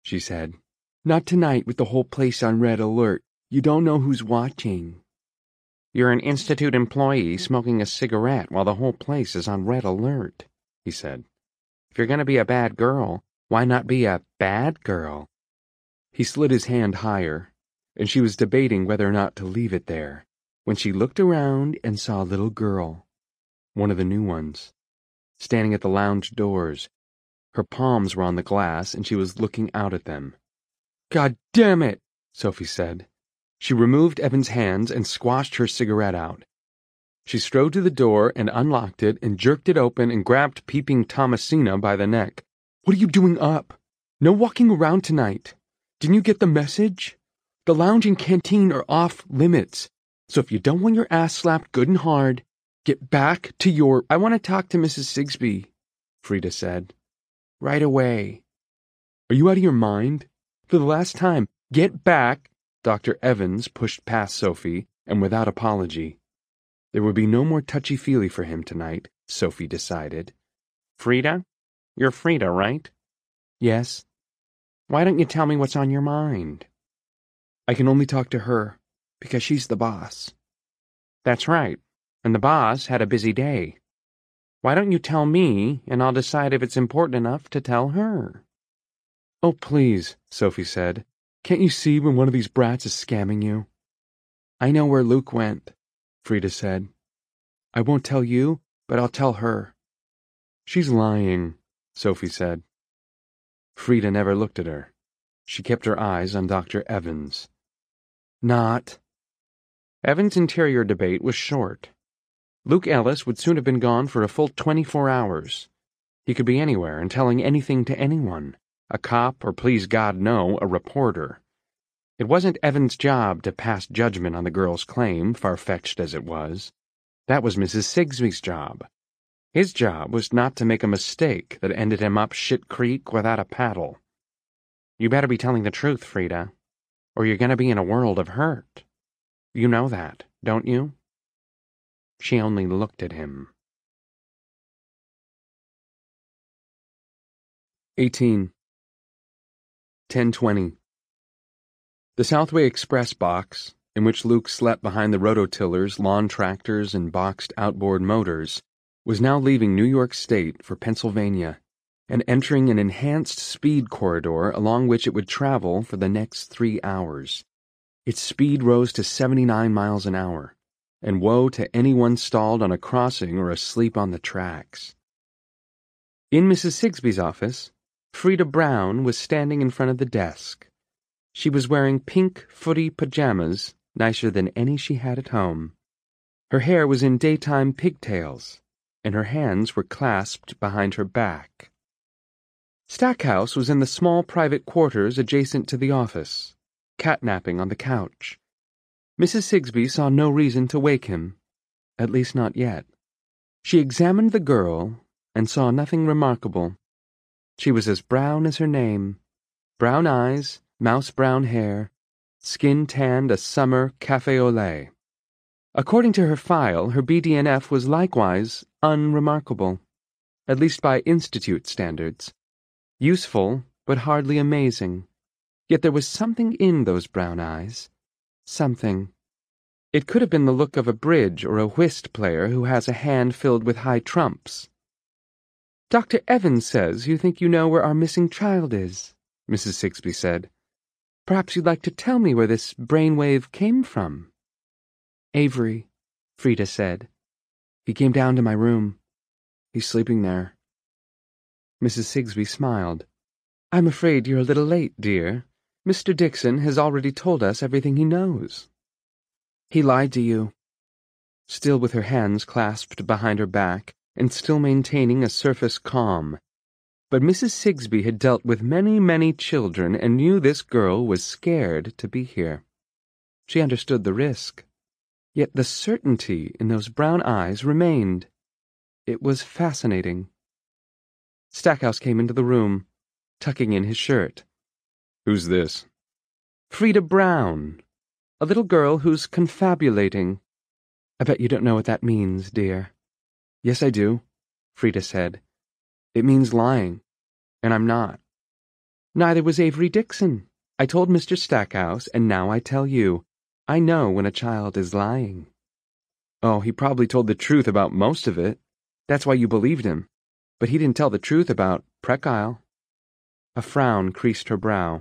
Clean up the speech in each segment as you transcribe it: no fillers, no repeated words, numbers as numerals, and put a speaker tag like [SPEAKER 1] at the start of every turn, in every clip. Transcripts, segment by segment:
[SPEAKER 1] she said. "Not tonight with the whole place on red alert. You don't know who's watching."
[SPEAKER 2] "You're an Institute employee smoking a cigarette while the whole place is on red alert," he said. "If you're going to be a bad girl, why not be a bad girl?"
[SPEAKER 1] He slid his hand higher, and she was debating whether or not to leave it there, when she looked around and saw a little girl, one of the new ones, standing at the lounge doors. Her palms were on the glass, and she was looking out at them. "God damn it," Sophie said. She removed Evan's hands and squashed her cigarette out. She strode to the door and unlocked it and jerked it open and grabbed peeping Thomasina by the neck. "What are you doing up? No walking around tonight. Didn't you get the message? The lounge and canteen are off limits, so if you don't want your ass slapped good and hard, get back to your—" "I want to talk to Mrs. Sigsbee," Frida said. "Right away." "Are you out of your mind? For the last time, get back." Dr. Evans pushed past Sophie, and without apology. There would be no more touchy-feely for him tonight, Sophie decided.
[SPEAKER 2] "Frida? You're Frida, right?"
[SPEAKER 1] "Yes."
[SPEAKER 2] "Why don't you tell me what's on your mind?"
[SPEAKER 1] "I can only talk to her, because she's the boss."
[SPEAKER 2] "That's right, and the boss had a busy day. Why don't you tell me, and I'll decide if it's important enough to tell her?"
[SPEAKER 1] "Oh, please," Sophie said. "Can't you see when one of these brats is scamming you?" "I know where Luke went," Frida said. "I won't tell you, but I'll tell her." "She's lying," Sophie said. Frida never looked at her. She kept her eyes on Dr. Evans. "Not."
[SPEAKER 2] Evans' interior debate was short. Luke Ellis would soon have been gone for a full 24 hours. He could be anywhere and telling anything to anyone. A cop, or please God no, a reporter. It wasn't Evans' job to pass judgment on the girl's claim, far-fetched as it was. That was Mrs. Sigsbee's job. His job was not to make a mistake that ended him up shit creek without a paddle. "You better be telling the truth, Frida, or you're going to be in a world of hurt. You know that, don't you?" She only looked at him.
[SPEAKER 1] 18. 10:20. The Southway Express box, in which Luke slept behind the rototillers, lawn tractors, and boxed outboard motors, was now leaving New York State for Pennsylvania and entering an enhanced speed corridor along which it would travel for the next 3 hours. Its speed rose to 79 miles an hour, and woe to anyone stalled on a crossing or asleep on the tracks. In Mrs. Sigsbee's office, Frida Brown was standing in front of the desk. She was wearing pink footy pajamas, nicer than any she had at home. Her hair was in daytime pigtails, and her hands were clasped behind her back. Stackhouse was in the small private quarters adjacent to the office, catnapping on the couch. Mrs. Sigsbee saw no reason to wake him, at least not yet. She examined the girl and saw nothing remarkable. She was as brown as her name, brown eyes, mouse-brown hair, skin tanned a summer café au lait. According to her file, her BDNF was likewise unremarkable, at least by Institute standards. Useful, but hardly amazing. Yet there was something in those brown eyes. Something. It could have been the look of a bridge or a whist player who has a hand filled with high trumps. "Dr. Evans says you think you know where our missing child is," Mrs. Sigsbee said. "Perhaps you'd like to tell me where this brainwave came from." "Avery," Frida said. "He came down to my room. He's sleeping there." Mrs. Sigsbee smiled. "I'm afraid you're a little late, dear. Mr. Dixon has already told us everything he knows." "He lied to you." Still with her hands clasped behind her back, and still maintaining a surface calm. But Mrs. Sigsbee had dealt with many, many children and knew this girl was scared to be here. She understood the risk. Yet the certainty in those brown eyes remained. It was fascinating. Stackhouse came into the room, tucking in his shirt. "Who's this?" "Frida Brown. A little girl who's confabulating." "I bet you don't know what that means, dear." "Yes, I do," Frida said. "It means lying, and I'm not."
[SPEAKER 2] Neither was Avery Dixon. I told Mr. Stackhouse, and now I tell you. I know when a child is lying. Oh, he probably told the truth about most of it. That's why you believed him. But he didn't tell the truth about Presque Isle. A frown creased her brow.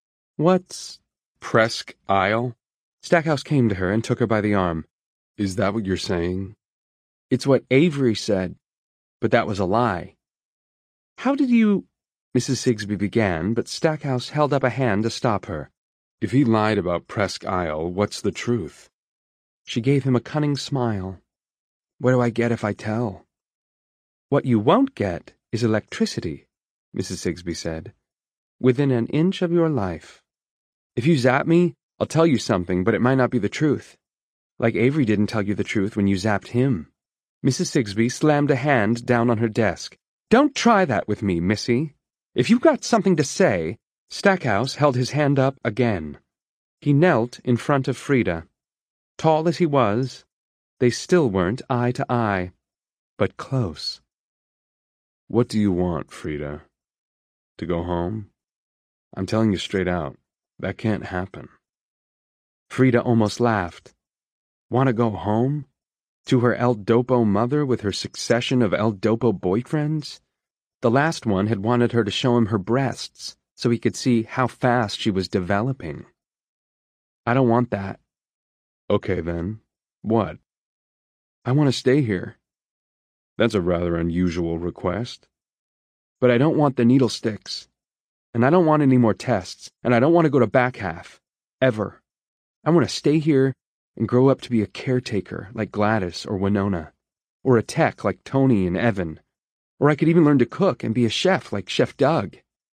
[SPEAKER 2] What's
[SPEAKER 1] Presque Isle?
[SPEAKER 2] Stackhouse came to her and took her by the arm.
[SPEAKER 1] Is that what you're saying?
[SPEAKER 2] It's what Avery said, but that was a lie. How did you... Mrs. Sigsbee began, but Stackhouse held up a hand to stop her.
[SPEAKER 1] If he lied about Presque Isle, what's the truth?
[SPEAKER 2] She gave him a cunning smile. What do I get if I tell? What you won't get is electricity, Mrs. Sigsbee said, within an inch of your life. If you zap me, I'll tell you something, but it might not be the truth. Like Avery didn't tell you the truth when you zapped him. Mrs. Sigsbee slammed a hand down on her desk. Don't try that with me, missy. If you've got something to say... Stackhouse held his hand up again. He knelt in front of Frida. Tall as he was, they still weren't eye to eye, but close.
[SPEAKER 1] What do you want, Frida? To go home? I'm telling you straight out, that can't happen.
[SPEAKER 2] Frida almost laughed. Want to go home? To her El Dopo mother with her succession of El Dopo boyfriends? The last one had wanted her to show him her breasts so he could see how fast she was developing. I don't want that.
[SPEAKER 1] Okay, then. What?
[SPEAKER 2] I want to stay here.
[SPEAKER 1] That's a rather unusual request.
[SPEAKER 2] But I don't want the needle sticks. And I don't want any more tests. And I don't want to go to back half. Ever. I want to stay here and grow up to be a caretaker like Gladys or Winona. Or a tech like Tony and Evan. Or I could even learn to cook and be a chef like Chef Doug.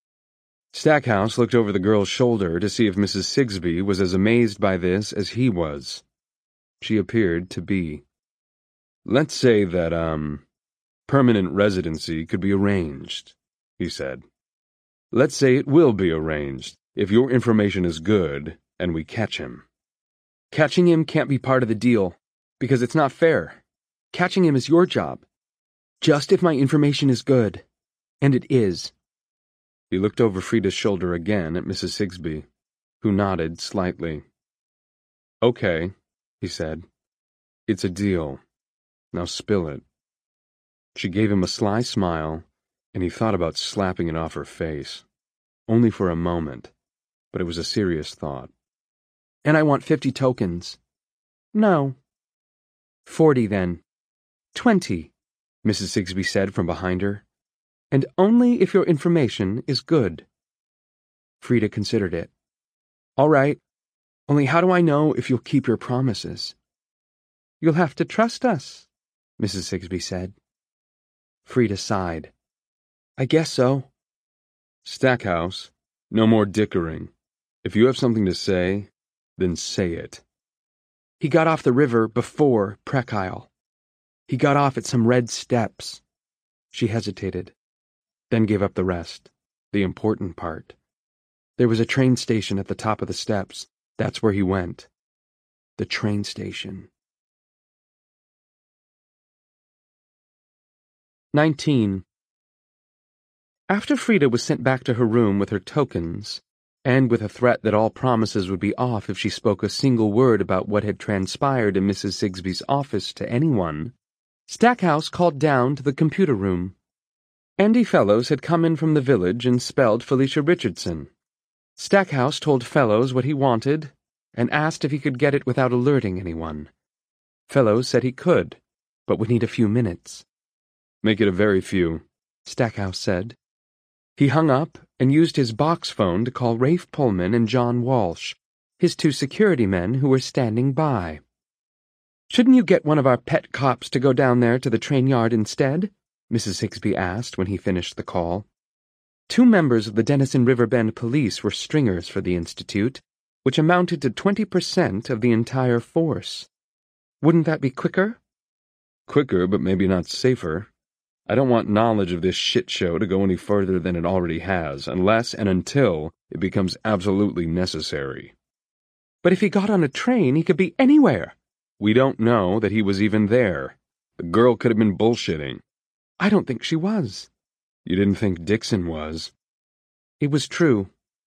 [SPEAKER 1] Stackhouse looked over the girl's shoulder to see if Mrs. Sigsbee was as amazed by this as he was. She appeared to be. Let's say that, permanent residency could be arranged, he said. Let's say it will be arranged, if your information is good and we catch him.
[SPEAKER 2] Catching him can't be part of the deal, because it's not fair. Catching him is your job. Just if my information is good. And it is.
[SPEAKER 1] He looked over Frida's shoulder again at Mrs. Sigsbee, who nodded slightly. Okay, he said. It's a deal. Now spill it. She gave him a sly smile, and he thought about slapping it off her face. Only for a moment, but it was a serious thought.
[SPEAKER 2] And I want 50 tokens. No. 40 then. 20, Mrs. Sigsbee said from behind her. And only if your information is good. Frida considered it. All right. Only how do I know if you'll keep your promises? You'll have to trust us, Mrs. Sigsbee said. Frida sighed. I guess so.
[SPEAKER 1] Stackhouse, no more dickering. If you have something to say, then say it.
[SPEAKER 2] He got off the river before Presque Isle. He got off at some red steps. She hesitated, then gave up the rest, the important part. There was a train station at the top of the steps. That's where he went. The train station. 19. After Frida was sent back to her room with her tokens, and with a threat that all promises would be off if she spoke a single word about what had transpired in Mrs. Sigsbee's office to anyone, Stackhouse called down to the computer room. Andy Fellows had come in from the village and spelled Felicia Richardson. Stackhouse told Fellows what he wanted and asked if he could get it without alerting anyone. Fellows said he could, but would need a few minutes.
[SPEAKER 1] Make it a very few,
[SPEAKER 2] Stackhouse said. He hung up and used his box phone to call Rafe Pullman and John Walsh, his 2 security men who were standing by. Shouldn't you get one of our pet cops to go down there to the train yard instead? Mrs. Sigsbee asked when he finished the call. 2 members of the Denison River Bend police were stringers for the Institute, which amounted to 20% of the entire force. Wouldn't that be quicker?
[SPEAKER 1] Quicker, but maybe not safer. I don't want knowledge of this shit show to go any further than it already has, unless and until it becomes absolutely necessary.
[SPEAKER 2] But if he got on a train, he could be anywhere.
[SPEAKER 1] We don't know that he was even there. The girl could have been bullshitting.
[SPEAKER 2] I don't think she was.
[SPEAKER 1] You didn't think Dixon was?
[SPEAKER 2] It was true.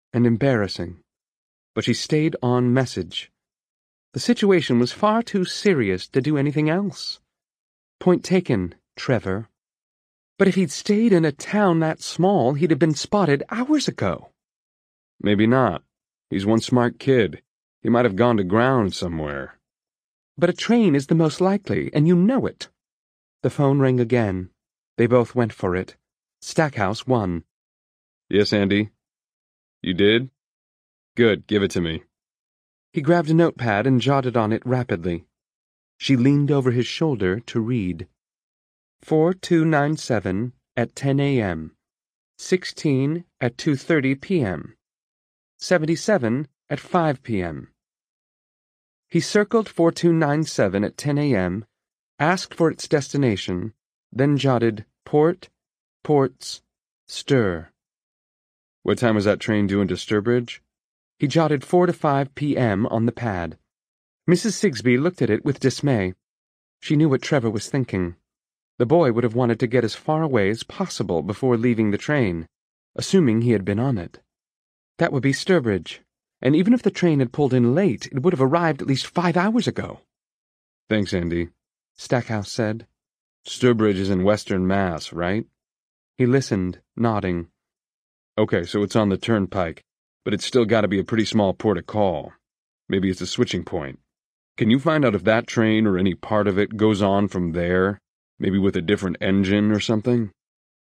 [SPEAKER 2] and embarrassing. But she stayed on message. The situation was far too serious to do anything else. Point taken, Trevor. But if he'd stayed in a town that small, he'd have been spotted hours ago.
[SPEAKER 1] Maybe not. He's one smart kid. He might have gone to ground somewhere.
[SPEAKER 2] But a train is the most likely, and you know it. The phone rang again. They both went for it. Stackhouse won.
[SPEAKER 1] Yes, Andy? You did? Good, give it to me.
[SPEAKER 2] He grabbed a notepad and jotted on it rapidly. She leaned over his shoulder to read. 4297 at 10 a.m. 16 at 2:30 p.m. 77 at 5 p.m. He circled 4297 at 10 a.m., asked for its destination, then jotted port, ports, stir.
[SPEAKER 1] What time was that train due into Sturbridge?
[SPEAKER 2] He jotted 4 to 5 p.m. on the pad. Mrs. Sigsbee looked at it with dismay. She knew what Trevor was thinking. The boy would have wanted to get as far away as possible before leaving the train, assuming he had been on it. That would be Sturbridge, and even if the train had pulled in late, it would have arrived at least 5 hours ago.
[SPEAKER 1] Thanks, Andy,
[SPEAKER 2] Stackhouse said.
[SPEAKER 1] Sturbridge is in Western Mass, right?
[SPEAKER 2] He listened, nodding.
[SPEAKER 1] Okay, so it's on the turnpike, but it's still got to be a pretty small port of call. Maybe it's a switching point. Can you find out if that train or any part of it goes on from there, maybe with a different engine or something?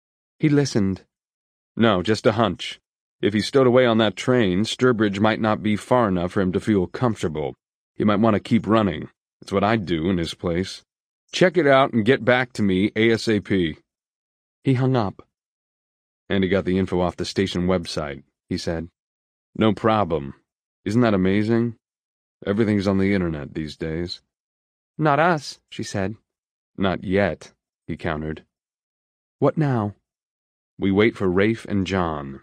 [SPEAKER 2] He listened.
[SPEAKER 1] No, just a hunch. If he stowed away on that train, Sturbridge might not be far enough for him to feel comfortable. He might want to keep running. That's what I'd do in his place. Check it out and get back to me ASAP.
[SPEAKER 2] He hung up.
[SPEAKER 1] And he got the info off the station website, he said. No problem. Isn't that amazing? Everything's on the internet these days.
[SPEAKER 2] Not us, she said.
[SPEAKER 1] Not yet, he countered.
[SPEAKER 2] What now?
[SPEAKER 1] We wait for Rafe and John.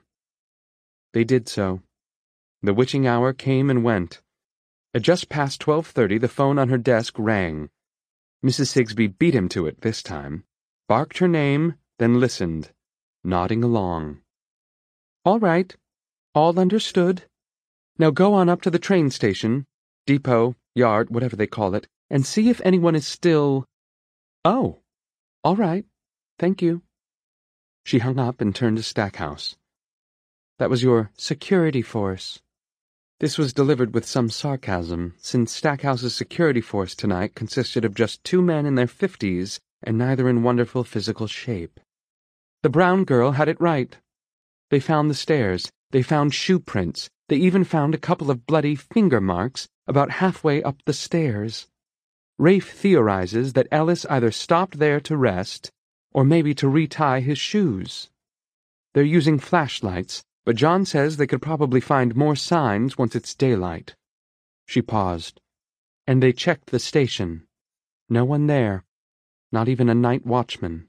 [SPEAKER 2] They did so. The witching hour came and went. At just past 12:30, the phone on her desk rang. Mrs. Sigsbee beat him to it this time, barked her name, then listened, nodding along. All right. All understood. Now go on up to the train station, depot, yard, whatever they call it, and see if anyone is still... Oh, all right. Thank you. She hung up and turned to Stackhouse. That was your security force. This was delivered with some sarcasm, since Stackhouse's security force tonight consisted of just 2 men in their 50s and neither in wonderful physical shape. The brown girl had it right. They found the stairs. They found shoe prints. They even found a couple of bloody finger marks about halfway up the stairs. Rafe theorizes that Ellis either stopped there to rest or maybe to retie his shoes. They're using flashlights, but John says they could probably find more signs once it's daylight. She paused. And they checked the station. No one there. Not even a night watchman.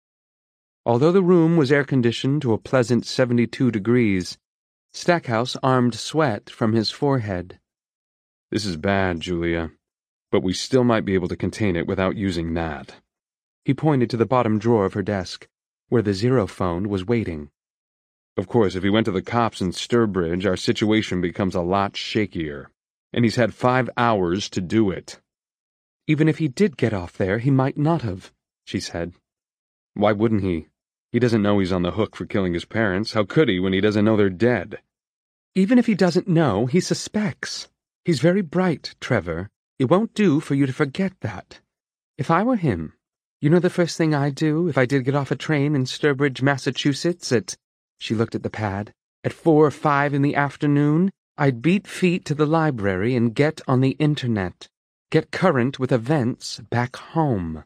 [SPEAKER 2] Although the room was air-conditioned to a pleasant 72 degrees, Stackhouse armed sweat from his forehead.
[SPEAKER 1] This is bad, Julia, but we still might be able to contain it without using that.
[SPEAKER 2] He pointed to the bottom drawer of her desk, where the Zero phone was waiting.
[SPEAKER 1] Of course, if he went to the cops in Sturbridge, our situation becomes a lot shakier. And he's had 5 hours to do it.
[SPEAKER 2] Even if he did get off there, he might not have, she said.
[SPEAKER 1] Why wouldn't he? He doesn't know he's on the hook for killing his parents. How could he when he doesn't know they're dead?
[SPEAKER 2] Even if he doesn't know, he suspects. He's very bright, Trevor. It won't do for you to forget that. If I were him, you know the first thing I'd do if I did get off a train in Sturbridge, Massachusetts at... She looked at the pad. At 4 or 5 in the afternoon, I'd beat feet to the library and get on the internet. Get current with events back home.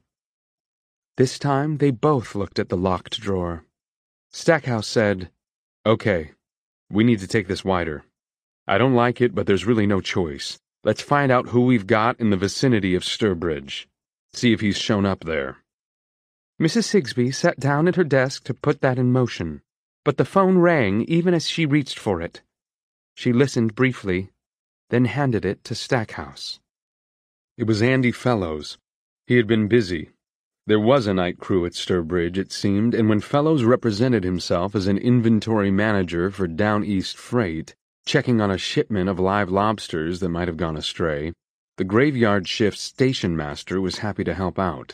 [SPEAKER 2] This time they both looked at the locked drawer. Stackhouse said,
[SPEAKER 1] Okay, we need to take this wider. I don't like it, but there's really no choice. Let's find out who we've got in the vicinity of Sturbridge. See if he's shown up there.
[SPEAKER 2] Mrs. Sigsbee sat down at her desk to put that in motion, but the phone rang even as she reached for it. She listened briefly, then handed it to Stackhouse.
[SPEAKER 1] It was Andy Fellows. He had been busy. There was a night crew at Sturbridge, it seemed, and when Fellows represented himself as an inventory manager for Down East Freight, checking on a shipment of live lobsters that might have gone astray. The graveyard shift's station master was happy to help out.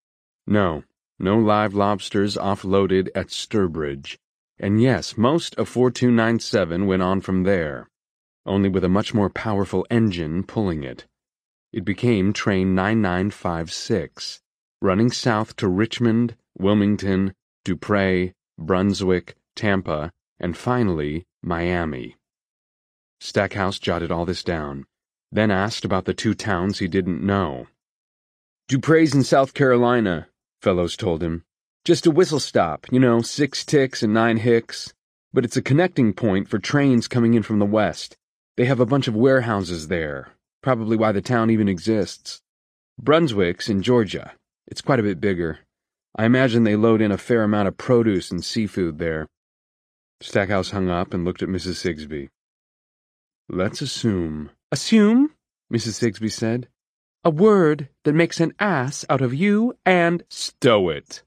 [SPEAKER 1] No live lobsters offloaded at Sturbridge. And yes, most of 4297 went on from there, only with a much more powerful engine pulling it. It became Train 9956, running south to Richmond, Wilmington, Dupre, Brunswick, Tampa, and finally, Miami. Stackhouse jotted all this down, then asked about the 2 towns he didn't know. "Dupre's in South Carolina," Fellows told him. "Just a whistle stop, 6 ticks and 9 hicks. But it's a connecting point for trains coming in from the west. They have a bunch of warehouses there, probably why the town even exists. Brunswick's in Georgia. It's quite a bit bigger. I imagine they load in a fair amount of produce and seafood there." Stackhouse hung up and looked at Mrs. Sigsbee. "Let's assume—"
[SPEAKER 2] "Assume," Mrs. Sigsbee said. "A word that makes an ass out of you and—"
[SPEAKER 1] "Stow it!"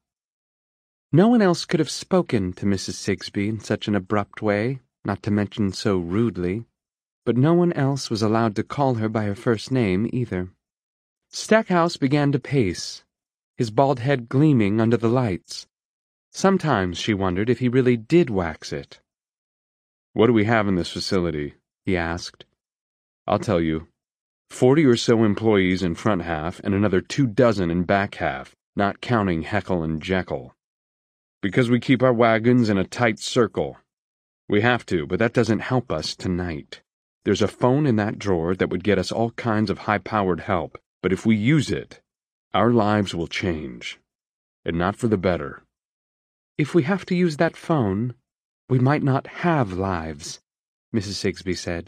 [SPEAKER 2] No one else could have spoken to Mrs. Sigsbee in such an abrupt way, not to mention so rudely, but no one else was allowed to call her by her first name either. Stackhouse began to pace, his bald head gleaming under the lights. Sometimes she wondered if he really did wax it.
[SPEAKER 1] "What do we have in this facility?" he asked. "I'll tell you. 40 or so employees in front half and another 24 in back half, not counting Heckle and Jekyll. Because we keep our wagons in a tight circle. We have to, but that doesn't help us tonight. There's a phone in that drawer that would get us all kinds of high-powered help, but if we use it, our lives will change. And not for the better."
[SPEAKER 2] "If we have to use that phone, we might not have lives," Mrs. Sigsbee said.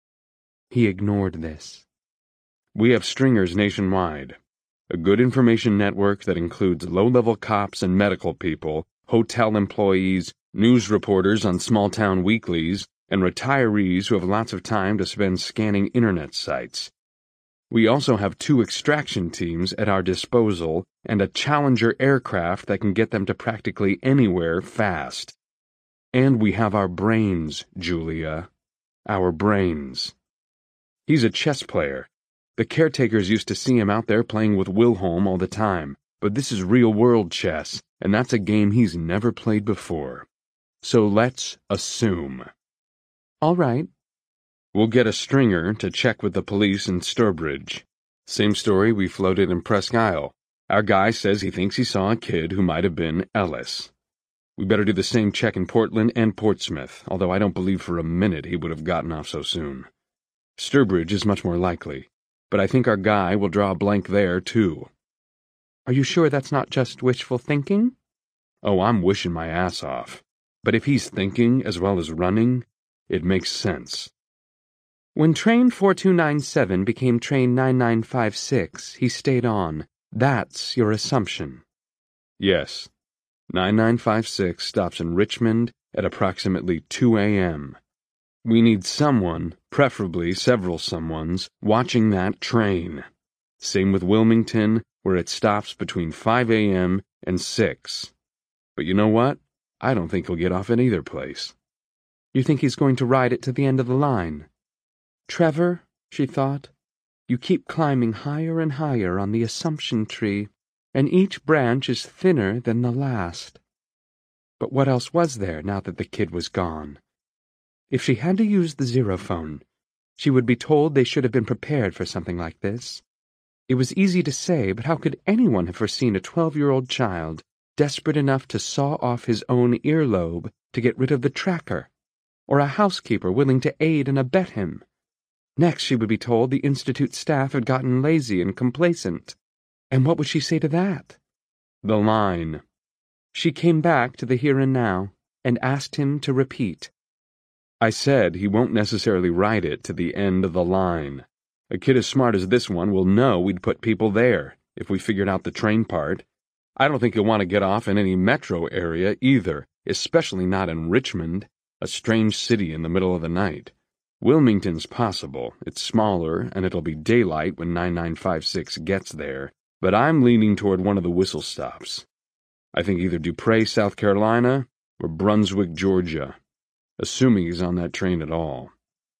[SPEAKER 2] He ignored this.
[SPEAKER 1] "We have stringers nationwide. A good information network that includes low-level cops and medical people, hotel employees, news reporters on small-town weeklies, and retirees who have lots of time to spend scanning internet sites. We also have 2 extraction teams at our disposal and a Challenger aircraft that can get them to practically anywhere fast. And we have our brains, Julia. Our brains." He's a chess player. The caretakers used to see him out there playing with Wilhelm all the time, but this is real-world chess, and that's a game he's never played before. So let's assume.
[SPEAKER 2] "All right."
[SPEAKER 1] "We'll get a stringer to check with the police in Sturbridge. Same story we floated in Presque Isle. Our guy says he thinks he saw a kid who might have been Ellis. We better do the same check in Portland and Portsmouth, although I don't believe for a minute he would have gotten off so soon. Sturbridge is much more likely, but I think our guy will draw a blank there, too."
[SPEAKER 2] "Are you sure that's not just wishful thinking?"
[SPEAKER 1] "Oh, I'm wishing my ass off. But if he's thinking as well as running, it makes sense."
[SPEAKER 2] When Train 4297 became Train 9956, he stayed on. That's your assumption.
[SPEAKER 1] "Yes. 9956 stops in Richmond at approximately 2 a.m. We need someone, preferably several someones, watching that train. Same with Wilmington, where it stops between 5 a.m. and 6. But you know what? I don't think he'll get off at either place."
[SPEAKER 2] "You think he's going to ride it to the end of the line?" "Trevor," she thought, "you keep climbing higher and higher on the assumption tree, and each branch is thinner than the last." But what else was there now that the kid was gone? If she had to use the Zerophone, she would be told they should have been prepared for something like this. It was easy to say, but how could anyone have foreseen a 12-year-old child desperate enough to saw off his own earlobe to get rid of the tracker, or a housekeeper willing to aid and abet him? Next she would be told the Institute staff had gotten lazy and complacent. And what would she say to that?
[SPEAKER 1] The line.
[SPEAKER 2] She came back to the here and now and asked him to repeat.
[SPEAKER 1] "I said he won't necessarily ride it to the end of the line. A kid as smart as this one will know we'd put people there, if we figured out the train part. I don't think he'll want to get off in any metro area either, especially not in Richmond, a strange city in the middle of the night. Wilmington's possible. It's smaller, and it'll be daylight when 9956 gets there, but I'm leaning toward one of the whistle stops. I think either Dupre, South Carolina, or Brunswick, Georgia, assuming he's on that train at all."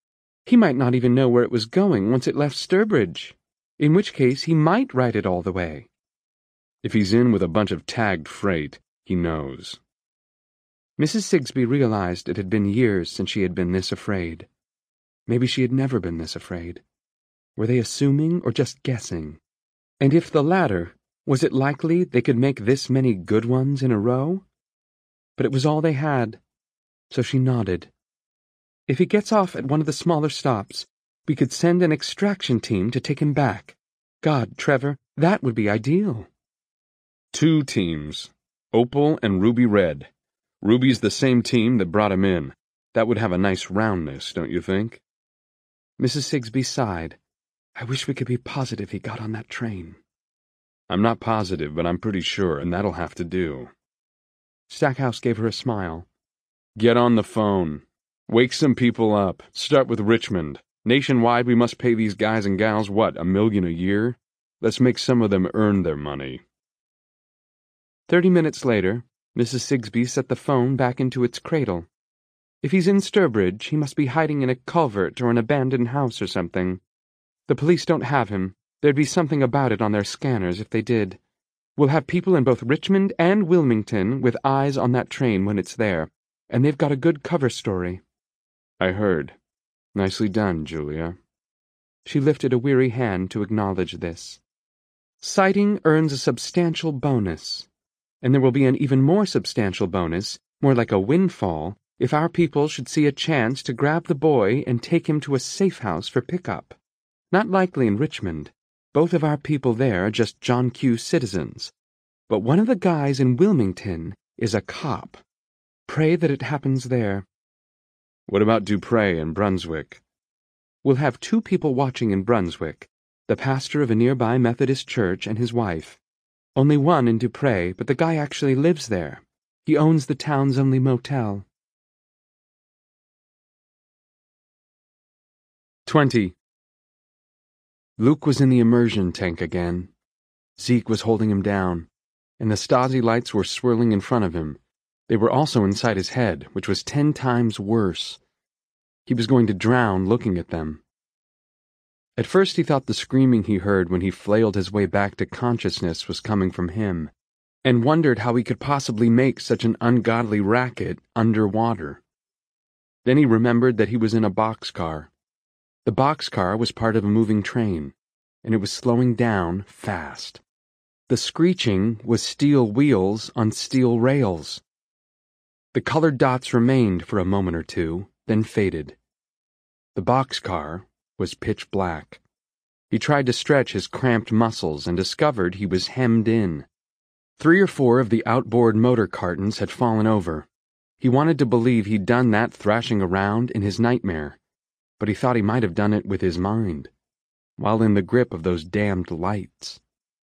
[SPEAKER 2] He might not even know where it was going once it left Sturbridge, in which case he might ride it all the way.
[SPEAKER 1] If he's in with a bunch of tagged freight, he knows.
[SPEAKER 2] Mrs. Sigsbee realized it had been years since she had been this afraid. Maybe she had never been this afraid. Were they assuming or just guessing? And if the latter, was it likely they could make this many good ones in a row? But it was all they had, so she nodded. If he gets off at one of the smaller stops, we could send an extraction team to take him back. God, Trevor, that would be ideal.
[SPEAKER 1] 2 teams, Opal and Ruby Red. Ruby's the same team that brought him in. That would have a nice roundness, don't you think?
[SPEAKER 2] Mrs. Sigsbee sighed. I wish we could be positive he got on that train.
[SPEAKER 1] I'm not positive, but I'm pretty sure, and that'll have to do.
[SPEAKER 2] Stackhouse gave her a smile.
[SPEAKER 1] Get on the phone. Wake some people up. Start with Richmond. Nationwide, we must pay these guys and gals, what, $1 million a year? Let's make some of them earn their money.
[SPEAKER 2] 30 minutes later, Mrs. Sigsbee set the phone back into its cradle. If he's in Sturbridge, he must be hiding in a culvert or an abandoned house or something. The police don't have him. There'd be something about it on their scanners if they did. We'll have people in both Richmond and Wilmington with eyes on that train when it's there, and they've got a good cover story.
[SPEAKER 1] I heard. Nicely done, Julia.
[SPEAKER 2] She lifted a weary hand to acknowledge this. Sighting earns a substantial bonus, and there will be an even more substantial bonus, more like a windfall, if our people should see a chance to grab the boy and take him to a safe house for pickup. Not likely in Richmond. Both of our people there are just John Q. citizens. But one of the guys in Wilmington is a cop. Pray that it happens there.
[SPEAKER 1] What about Dupre in Brunswick?
[SPEAKER 2] We'll have 2 people watching in Brunswick, the pastor of a nearby Methodist church and his wife. Only one in Dupre, but the guy actually lives there. He owns the town's only motel.
[SPEAKER 1] 20.
[SPEAKER 2] Luke was in the immersion tank again. Zeke was holding him down, and the Stasi lights were swirling in front of him. They were also inside his head, which was 10 times worse. He was going to drown looking at them. At first he thought the screaming he heard when he flailed his way back to consciousness was coming from him, and wondered how he could possibly make such an ungodly racket underwater. Then he remembered that he was in a boxcar. The boxcar was part of a moving train, and it was slowing down fast. The screeching was steel wheels on steel rails. The colored dots remained for a moment or two, then faded. The boxcar was pitch black. He tried to stretch his cramped muscles and discovered he was hemmed in. 3 or 4 of the outboard motor cartons had fallen over. He wanted to believe he'd done that thrashing around in his nightmare, but he thought he might have done it with his mind, while in the grip of those damned lights.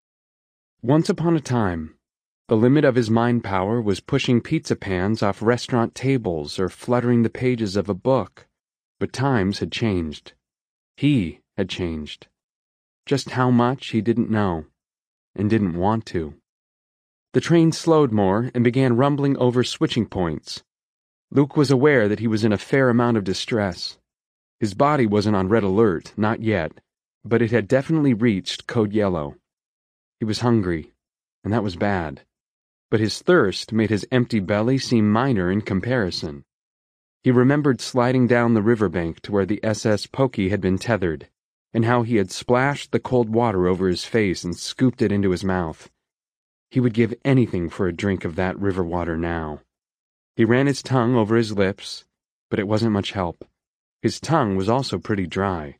[SPEAKER 2] Once upon a time, the limit of his mind power was pushing pizza pans off restaurant tables or fluttering the pages of a book, but times had changed. He had changed. Just how much he didn't know, and didn't want to. The train slowed more and began rumbling over switching points. Luke was aware that he was in a fair amount of distress. His body wasn't on red alert, not yet, but it had definitely reached code yellow. He was hungry, and that was bad, but his thirst made his empty belly seem minor in comparison. He remembered sliding down the riverbank to where the SS Pokey had been tethered, and how he had splashed the cold water over his face and scooped it into his mouth. He would give anything for a drink of that river water now. He ran his tongue over his lips, but it wasn't much help. His tongue was also pretty dry.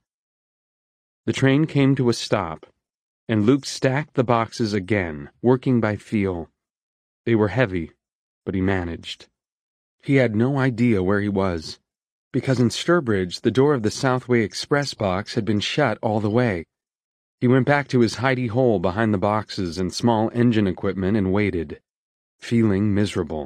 [SPEAKER 2] The train came to a stop, and Luke stacked the boxes again, working by feel. They were heavy, but he managed. He had no idea where he was, because in Sturbridge the door of the Southway Express box had been shut all the way. He went back to his hidey hole behind the boxes and small engine equipment and waited, feeling miserable.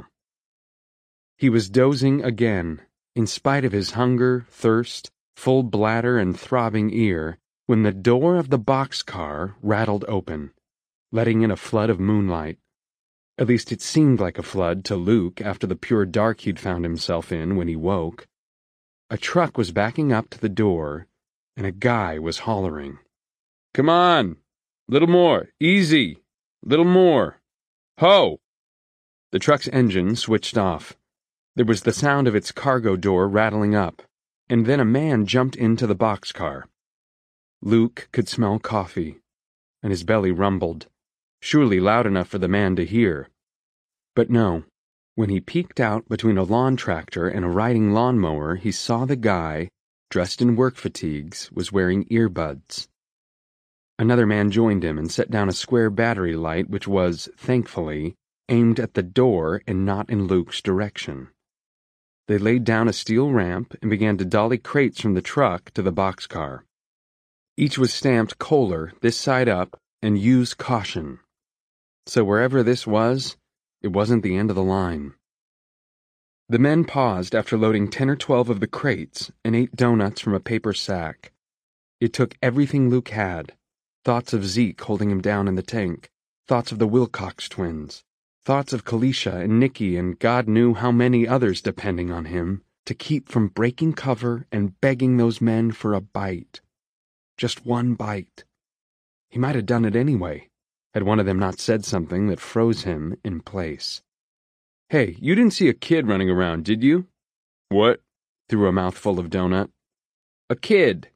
[SPEAKER 2] He was dozing again, in spite of his hunger, thirst, full bladder, and throbbing ear, when the door of the boxcar rattled open, letting in a flood of moonlight. At least it seemed like a flood to Luke after the pure dark he'd found himself in when he woke.
[SPEAKER 1] A truck was backing up to the door, and a guy was hollering. "Come on! Little more! Easy! Little more! Ho!" The truck's engine switched off. There was the sound of its cargo door rattling up, and then a man jumped into the boxcar. Luke could smell coffee, and his belly rumbled, surely loud enough for the man to hear. But no. When he peeked out between a lawn tractor and a riding lawnmower, he saw the guy, dressed in work fatigues, was wearing earbuds. Another man joined him and set down a square battery light which was, thankfully, aimed at the door and not in Luke's direction. They laid down a steel ramp and began to dolly crates from the truck to the boxcar. Each was stamped Kohler this side up and use caution. So wherever this was, it wasn't the end of the line. The men paused after loading 10 or 12 of the crates and ate donuts from a paper sack. It took everything Luke had. Thoughts of Zeke holding him down in the tank, thoughts of the Wilcox twins, thoughts of Kalisha and Nikki and God knew how many others depending on him to keep from breaking cover and begging those men for a bite. Just one bite. He might have done it anyway, had one of them not said something that froze him in place. "Hey, you didn't see a kid running around, did you?" "What?" Through a mouthful of donut. A kid.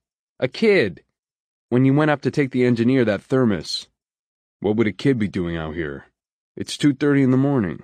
[SPEAKER 1] When you went up to take the engineer that thermos." "What would a kid be doing out here? It's 2:30 in the morning."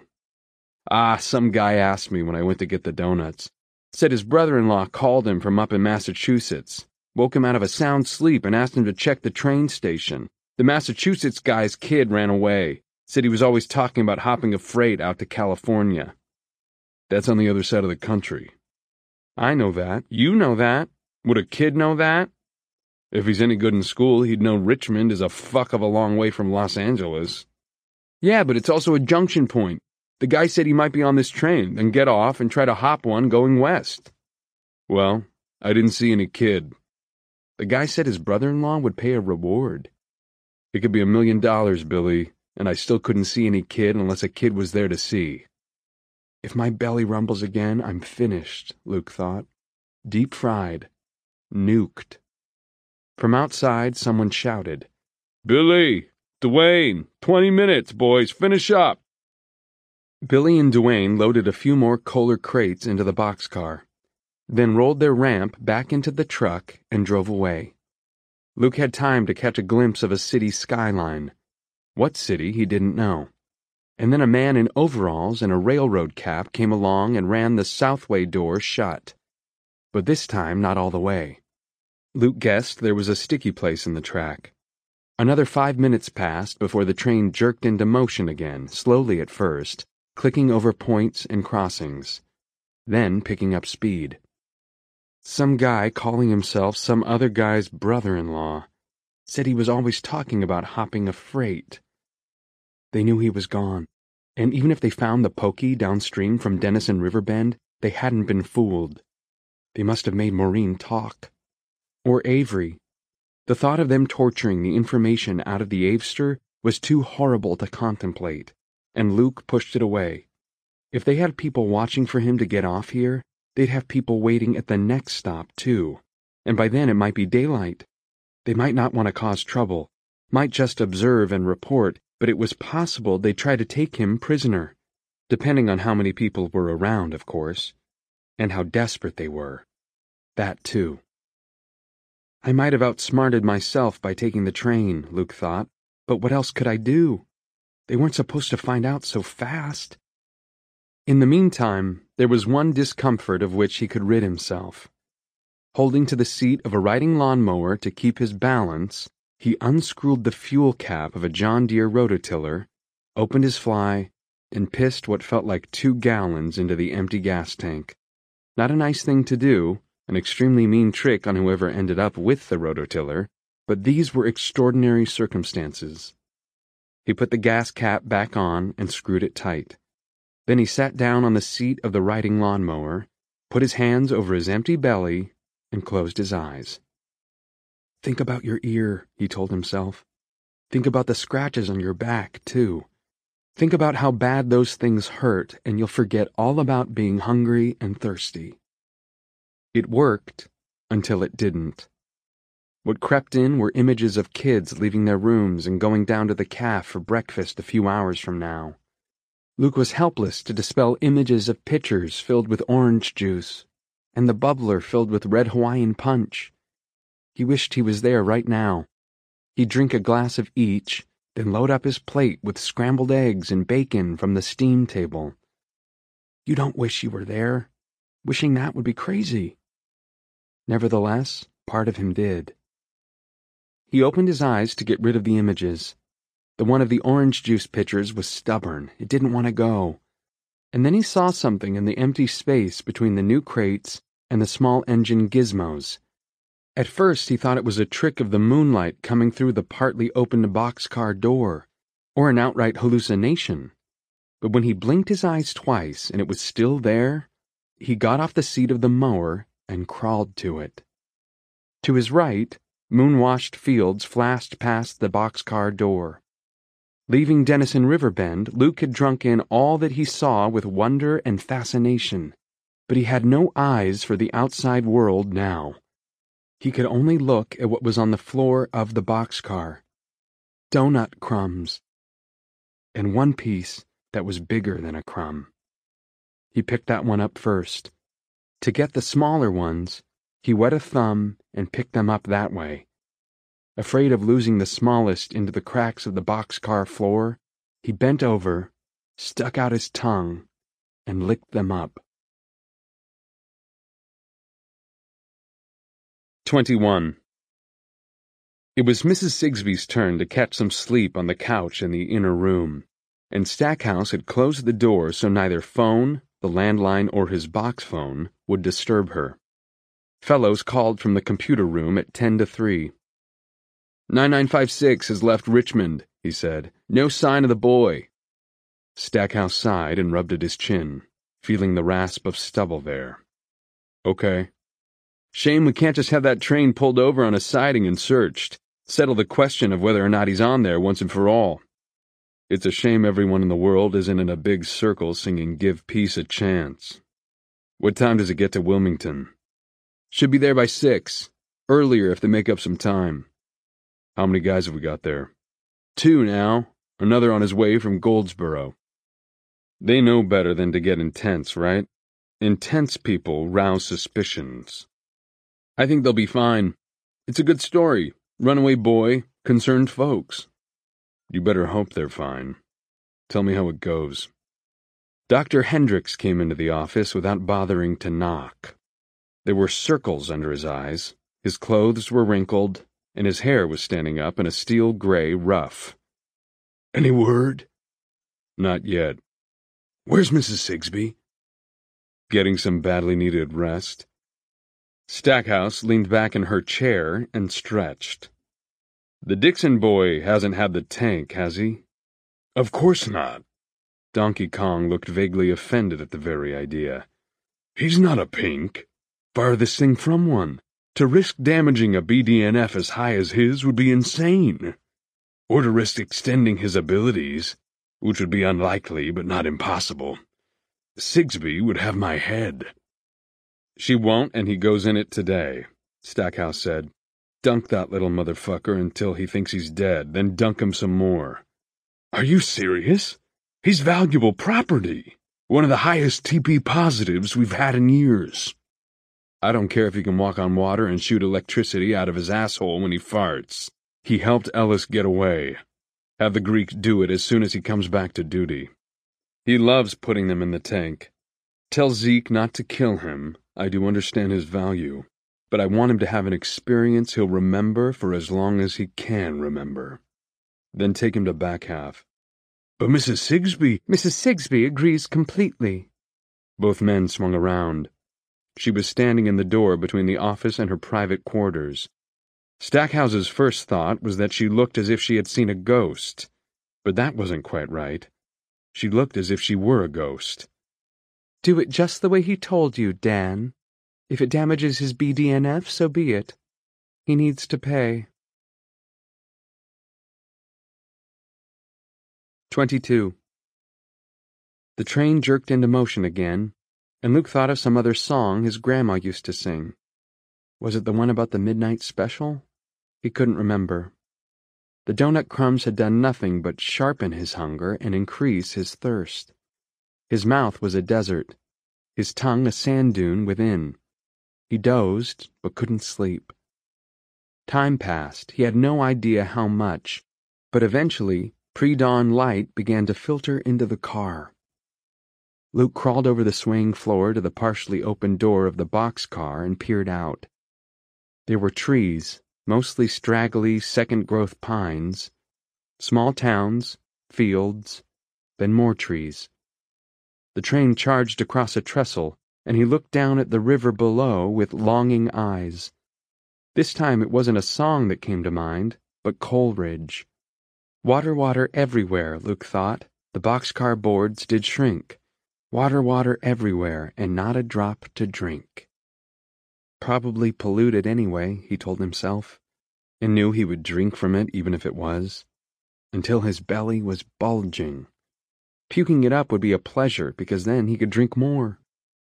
[SPEAKER 1] Some guy asked me when I went to get the donuts. Said his brother-in-law called him from up in Massachusetts, woke him out of a sound sleep and asked him to check the train station. The Massachusetts guy's kid ran away. Said he was always talking about hopping a freight out to California. "That's on the other side of the country." "I know that. You know that. Would a kid know that?" "If he's any good in school, he'd know Richmond is a fuck of a long way from Los Angeles." "Yeah, but it's also a junction point. The guy said he might be on this train, then get off and try to hop one going west." "Well, I didn't see any kid." "The guy said his brother-in-law would pay a reward." "It could be $1 million, Billy, and I still couldn't see any kid unless a kid was there to see." If my belly rumbles again, I'm finished, Luke thought. Deep-fried. Nuked. From outside, someone shouted, "Billy! Dwayne! 20 minutes, boys! Finish up!" Billy and Dwayne loaded a few more Kohler crates into the boxcar, then rolled their ramp back into the truck and drove away. Luke had time to catch a glimpse of a city skyline. What city, he didn't know. And then a man in overalls and a railroad cap came along and ran the Southway door shut. But this time, not all the way. Luke guessed there was a sticky place in the track. Another 5 minutes passed before the train jerked into motion again, slowly at first, clicking over points and crossings, then picking up speed. Some guy calling himself some other guy's brother-in-law said he was always talking about hopping a freight. They knew he was gone, and even if they found the pokey downstream from Denison Riverbend, they hadn't been fooled. They must have made Maureen talk. Or Avery. The thought of them torturing the information out of the Avester was too horrible to contemplate, and Luke pushed it away. If they had people watching for him to get off here, they'd have people waiting at the next stop, too, and by then it might be daylight. They might not want to cause trouble, might just observe and report, but it was possible they'd try to take him prisoner, depending on how many people were around, of course, and how desperate they were. That, too. I might have outsmarted myself by taking the train, Luke thought, but what else could I do? They weren't supposed to find out so fast. In the meantime, there was one discomfort of which he could rid himself. Holding to the seat of a riding lawnmower to keep his balance, he unscrewed the fuel cap of a John Deere rototiller, opened his fly, and pissed what felt like 2 gallons into the empty gas tank. Not a nice thing to do, an extremely mean trick on whoever ended up with the rototiller, but these were extraordinary circumstances. He put the gas cap back on and screwed it tight. Then he sat down on the seat of the riding lawnmower, put his hands over his empty belly, and closed his eyes. Think about your ear, he told himself. Think about the scratches on your back, too. Think about how bad those things hurt, and you'll forget all about being hungry and thirsty. It worked until it didn't. What crept in were images of kids leaving their rooms and going down to the cafe for breakfast a few hours from now. Luke was helpless to dispel images of pitchers filled with orange juice and the bubbler filled with red Hawaiian punch. He wished he was there right now. He'd drink a glass of each, then load up his plate with scrambled eggs and bacon from the steam table. You don't wish you were there. Wishing that would be crazy. Nevertheless, part of him did. He opened his eyes to get rid of the images. The one of the orange juice pitchers was stubborn. It didn't want to go. And then he saw something in the empty space between the new crates and the small engine gizmos. At first he thought it was a trick of the moonlight coming through the partly opened boxcar door, or an outright hallucination. But when he blinked his eyes twice and it was still there, he got off the seat of the mower and crawled to it. To his right, moon-washed fields flashed past the boxcar door. Leaving Denison Riverbend, Luke had drunk in all that he saw with wonder and fascination, but he had no eyes for the outside world now. He could only look at what was on the floor of the boxcar. Donut crumbs. And one piece that was bigger than a crumb. He picked that one up first. To get the smaller ones, he wet a thumb and picked them up that way. Afraid of losing the smallest into the cracks of the boxcar floor, he bent over, stuck out his tongue, and licked them up. 21. It was Mrs. Sigsbee's turn to catch some sleep on the couch in the inner room, and Stackhouse had closed the door so neither phone, the landline, or his box phone would disturb her. Fellows called from the computer room at 10 to 3. 9956 has left Richmond, he said. No sign of the boy. Stackhouse sighed and rubbed at his chin, feeling the rasp of stubble there. Okay. Shame we can't just have that train pulled over on a siding and searched. Settle the question of whether or not he's on there once and for all. It's a shame everyone in the world isn't in a big circle singing Give Peace a Chance. What time does it get to Wilmington? Should be there by 6. Earlier if they make up some time. How many guys have we got there? 2 now. Another on his way from Goldsboro. They know better than to get intense, right? Intense people rouse suspicions. I think they'll be fine. It's a good story. Runaway boy, concerned folks. You better hope they're fine. Tell me how it goes. Dr. Hendricks came into the office without bothering to knock. There were circles under his eyes, his clothes were wrinkled, and his hair was standing up in a steel-gray ruff. Any word? Not yet. Where's Mrs. Sigsbee? Getting some badly needed rest. Stackhouse leaned back in her chair and stretched. The Dixon boy hasn't had the tank, has he? Of course not. Donkey Kong looked vaguely offended at the very idea. He's not a pink. Farthest thing from one. To risk damaging a BDNF as high as his would be insane. Or to risk extending his abilities, which would be unlikely but not impossible. Sigsbee would have my head. She won't, and he goes in it today, Stackhouse said. Dunk that little motherfucker until he thinks he's dead, then dunk him some more. Are you serious? He's valuable property. One of the highest TP positives we've had in years. I don't care if he can walk on water and shoot electricity out of his asshole when he farts. He helped Ellis get away. Have the Greek do it as soon as he comes back to duty. He loves putting them in the tank. Tell Zeke not to kill him. I do understand his value. But I want him to have an experience he'll remember for as long as he can remember. Then take him to back half. But Mrs. Sigsbee...
[SPEAKER 2] Mrs. Sigsbee agrees completely.
[SPEAKER 1] Both men swung around. She was standing in the door between the office and her private quarters. Stackhouse's first thought was that she looked as if she had seen a ghost, but that wasn't quite right. She looked as if she were a ghost.
[SPEAKER 2] Do it just the way he told you, Dan. If it damages his BDNF, so be it. He needs to pay.
[SPEAKER 1] 22. The train jerked into motion again, and Luke thought of some other song his grandma used to sing. Was it the one about the midnight special? He couldn't remember. The donut crumbs had done nothing but sharpen his hunger and increase his thirst. His mouth was a desert, his tongue a sand dune within. He dozed, but couldn't sleep. Time passed. He had no idea how much, but eventually pre-dawn light began to filter into the car. Luke crawled over the swaying floor to the partially open door of the boxcar and peered out. There were trees, mostly straggly second-growth pines, small towns, fields, then more trees. The train charged across a trestle, and he looked down at the river below with longing eyes. This time it wasn't a song that came to mind, but Coleridge. Water, water everywhere, Luke thought. The boxcar boards did shrink. Water, water everywhere, and not a drop to drink. Probably polluted anyway, he told himself, and knew he would drink from it even if it was, until his belly was bulging. Puking it up would be a pleasure, because then he could drink more.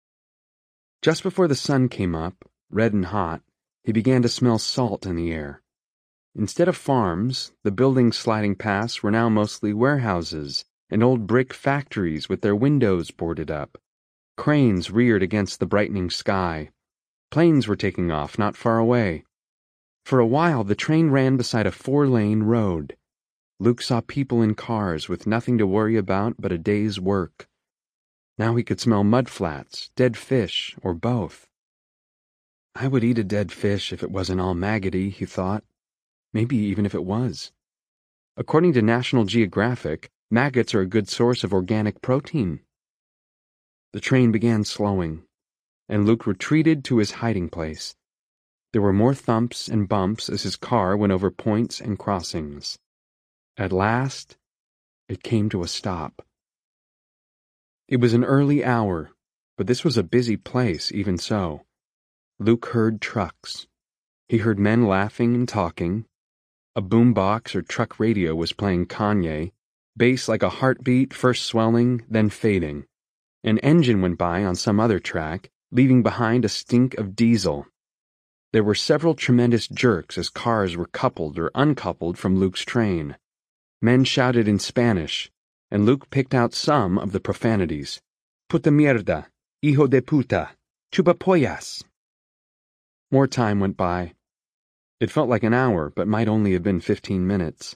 [SPEAKER 1] Just before the sun came up, red and hot, he began to smell salt in the air. Instead of farms, the buildings sliding past were now mostly warehouses and old brick factories with their windows boarded up. Cranes reared against the brightening sky. Planes were taking off not far away. For a while, the train ran beside a 4-lane road. Luke saw people in cars with nothing to worry about but a day's work. Now he could smell mudflats, dead fish, or both. I would eat a dead fish if it wasn't all maggoty, he thought. Maybe even if it was. According to National Geographic, maggots are a good source of organic protein. The train began slowing, and Luke retreated to his hiding place. There were more thumps and bumps as his car went over points and crossings. At last, it came to a stop. It was an early hour, but this was a busy place even so. Luke heard trucks. He heard men laughing and talking. A boombox or truck radio was playing Kanye, bass like a heartbeat, first swelling, then fading. An engine went by on some other track, leaving behind a stink of diesel. There were several tremendous jerks as cars were coupled or uncoupled from Luke's train. Men shouted in Spanish, and Luke picked out some of the profanities. Puta mierda, hijo de puta, chupapollas. More time went by. It felt like an hour, but might only have been 15 minutes.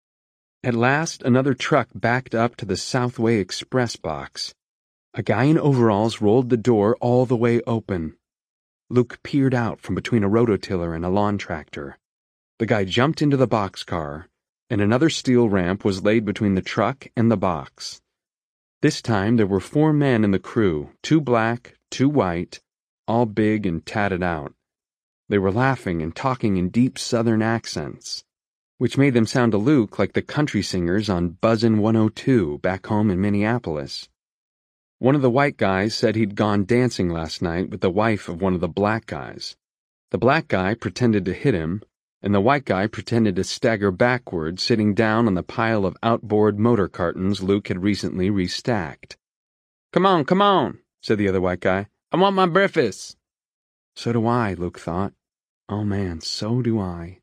[SPEAKER 1] At last, another truck backed up to the Southway Express box. A guy in overalls rolled the door all the way open. Luke peered out from between a rototiller and a lawn tractor. The guy jumped into the boxcar, and another steel ramp was laid between the truck and the box. This time there were 4 men in the crew, 2 black, 2 white, all big and tatted out. They were laughing and talking in deep southern accents, which made them sound to Luke like the country singers on Buzzin' 102 back home in Minneapolis. One of the white guys said he'd gone dancing last night with the wife of one of the black guys. The black guy pretended to hit him, and the white guy pretended to stagger backward, sitting down on the pile of outboard motor cartons Luke had recently restacked. Come on, said the other white guy. I want my breakfast. So do I, Luke thought. Oh man, so do I.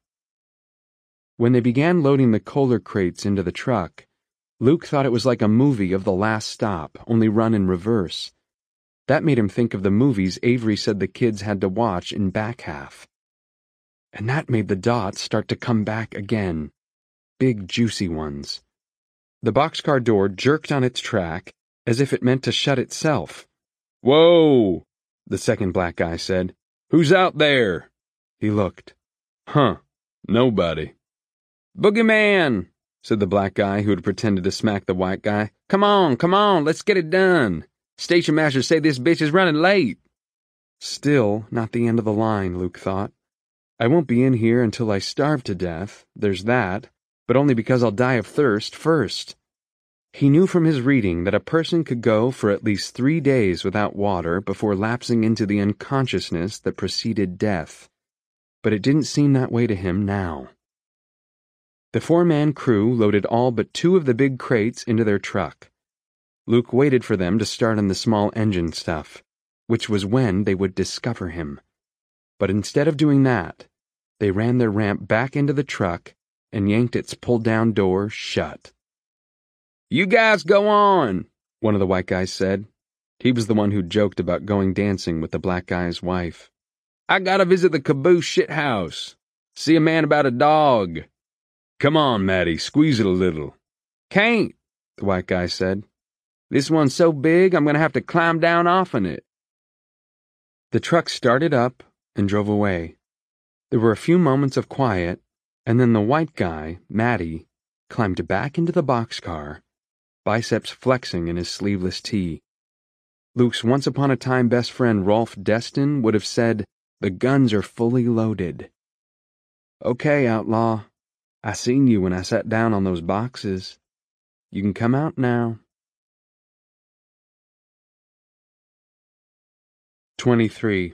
[SPEAKER 1] When they began loading the Kohler crates into the truck, Luke thought it was like a movie of The Last Stop, only run in reverse. That made him think of the movies Avery said the kids had to watch in back half. And that made the dots start to come back again. Big, juicy ones. The boxcar door jerked on its track as if it meant to shut itself. Whoa, the second black guy said. Who's out there? He looked. Huh, nobody. Boogeyman, said the black guy who had pretended to smack the white guy. Come on, let's get it done. Station masters say this bitch is running late. Still not the end of the line, Luke thought. I won't be in here until I starve to death, there's that, but only because I'll die of thirst first. He knew from his reading that a person could go for at least 3 days without water before lapsing into the unconsciousness that preceded death. But it didn't seem that way to him now. The 4-man crew loaded all but 2 of the big crates into their truck. Luke waited for them to start on the small engine stuff. which was when they would discover him. But instead of doing that, they ran their ramp back into the truck and yanked its pulled-down door shut. "You guys go on," one of the white guys said. He was the one who joked about going dancing with the black guy's wife. "I gotta visit the caboose shit house. See a man about a dog. Come on, Matty, squeeze it a little." "Can't," the white guy said. "This one's so big I'm gonna have to climb down off'n it." The truck started up and drove away. There were a few moments of quiet, and then the white guy, Matty, climbed back into the boxcar, biceps flexing in his sleeveless tee. Luke's once-upon-a-time best friend Rolf Destin would have said, "The guns are fully loaded." "Okay, outlaw. I seen you when I sat down on those boxes. You can come out now." 23.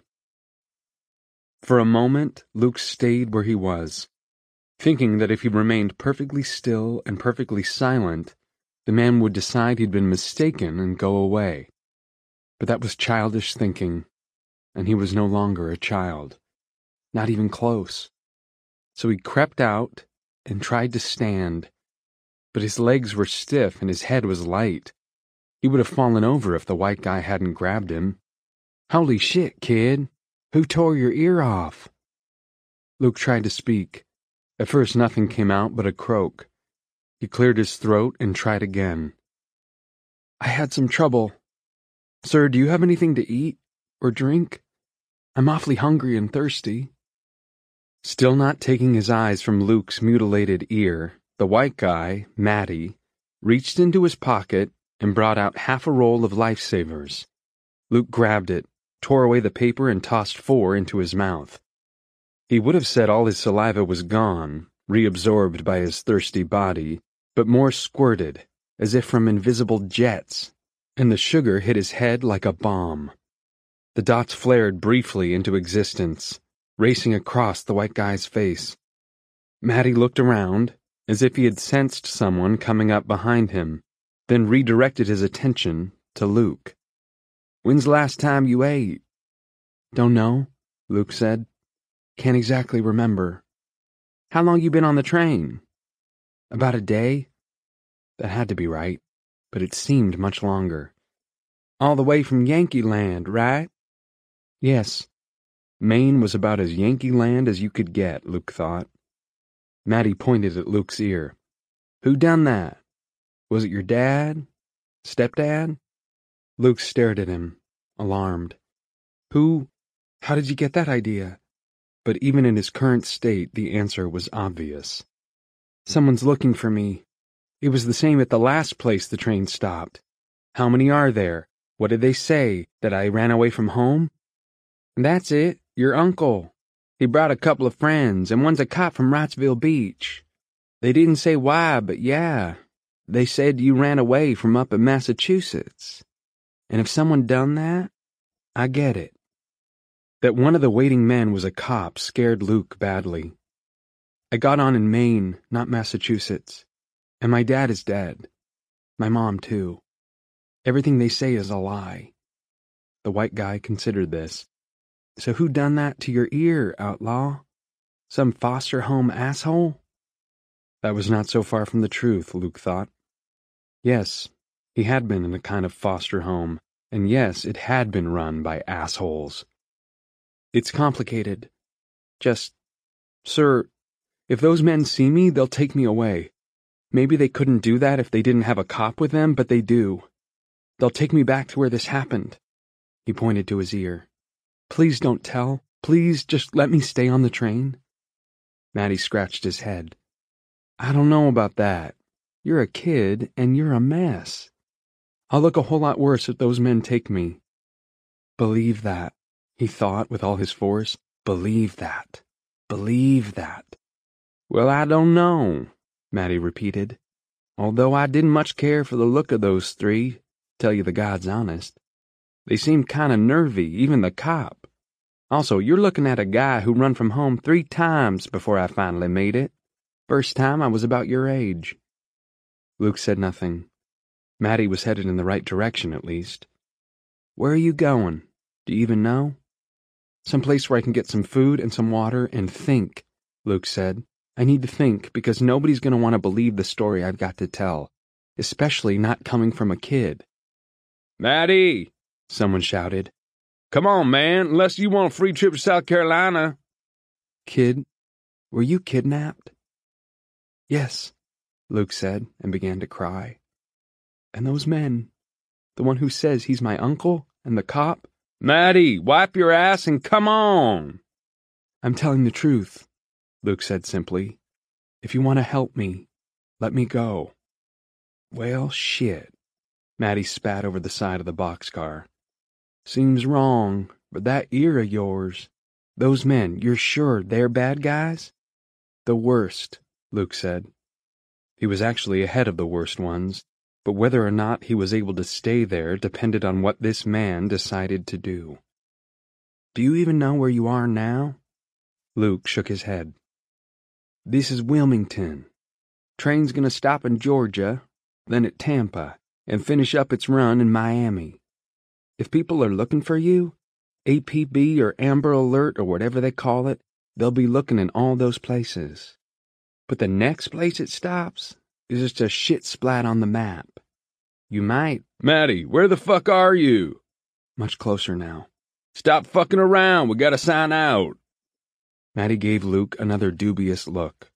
[SPEAKER 1] For a moment, Luke stayed where he was, thinking that if he remained perfectly still and perfectly silent, the man would decide he'd been mistaken and go away. But that was childish thinking, and he was no longer a child. Not even close. So he crept out and tried to stand, but his legs were stiff and his head was light. He would have fallen over if the white guy hadn't grabbed him. "Holy shit, kid! Who tore your ear off?" Luke tried to speak. At first nothing came out but a croak. He cleared his throat and tried again. "I had some trouble. Sir, do you have anything to eat or drink? I'm awfully hungry and thirsty." Still not taking his eyes from Luke's mutilated ear, the white guy, Matty, reached into his pocket and brought out half a roll of lifesavers. Luke grabbed it, tore away the paper, and tossed 4 into his mouth. He would have said all his saliva was gone, reabsorbed by his thirsty body, but more squirted, as if from invisible jets, and the sugar hit his head like a bomb. The dots flared briefly into existence, racing across the white guy's face. Matty looked around, as if he had sensed someone coming up behind him, then redirected his attention to Luke. "When's the last time you ate?" "Don't know," Luke said. "Can't exactly remember." "How long you been on the train?" "About a day." That had to be right, but it seemed much longer. "All the way from Yankee Land, right?" "Yes." Maine was about as Yankee Land as you could get, Luke thought. Matty pointed at Luke's ear. "Who done that? Was it your dad? Stepdad?" Luke stared at him, alarmed. How did you get that idea?" But even in his current state, the answer was obvious. "Someone's looking for me. It was the same at the last place the train stopped. How many are there? What did they say? That I ran away from home?" "That's it. Your uncle. He brought a couple of friends, and one's a cop from Wrightsville Beach. They didn't say why, but yeah, they said you ran away from up in Massachusetts. And if someone done that, I get it." That one of the waiting men was a cop scared Luke badly. "I got on in Maine, not Massachusetts. And my dad is dead. My mom, too. Everything they say is a lie." The white guy considered this. "So who done that to your ear, outlaw? Some foster home asshole?" That was not so far from the truth, Luke thought. Yes, he had been in a kind of foster home, and yes, it had been run by assholes. "It's complicated. Sir, if those men see me, they'll take me away. Maybe they couldn't do that if they didn't have a cop with them, but they do. They'll take me back to where this happened." He pointed to his ear. "Please don't tell. Please just let me stay on the train." Matty scratched his head. "I don't know about that. You're a kid, and you're a mess. I'll look a whole lot worse if those men take me." "Believe that," he thought with all his force. "Believe that. Believe that." "Well, I don't know," Matty repeated. "Although I didn't much care for the look of those 3, tell you the God's honest. They seemed kinda nervy, even the cop. Also, you're looking at a guy who run from home 3 times before I finally made it. First time I was about your age." Luke said nothing. Matty was headed in the right direction, at least. "Where are you going?" Do you even know? Some place where I can get some food and some water and think, Luke said. I need to think because nobody's going to want to believe the story I've got to tell, especially not coming from a kid.
[SPEAKER 2] Maddie, someone shouted. Come on, man, unless you want a free trip to South Carolina.
[SPEAKER 1] Kid, were you kidnapped? Yes, Luke said and began to cry. And those men, the one who says he's my uncle and the cop?
[SPEAKER 2] Maddie, wipe your ass and come on.
[SPEAKER 1] I'm telling the truth, Luke said simply. If you want to help me, let me go. Well, shit. Maddie spat over the side of the boxcar. Seems wrong, but that ear of yours, those men, you're sure they're bad guys? The worst, Luke said. He was actually ahead of the worst ones, but whether or not he was able to stay there depended on what this man decided to do. Do you even know where you are now? Luke shook his head. This is Wilmington. Train's gonna stop in Georgia, then at Tampa, and finish up its run in Miami. If people are looking for you, APB or Amber Alert or whatever they call it, they'll be looking in all those places. But the next place it stops is just a shit splat on the map. You might...
[SPEAKER 2] Maddie, where the fuck are you?
[SPEAKER 1] Much closer now.
[SPEAKER 2] Stop fucking around, we gotta sign out.
[SPEAKER 1] Maddie gave Luke another dubious look.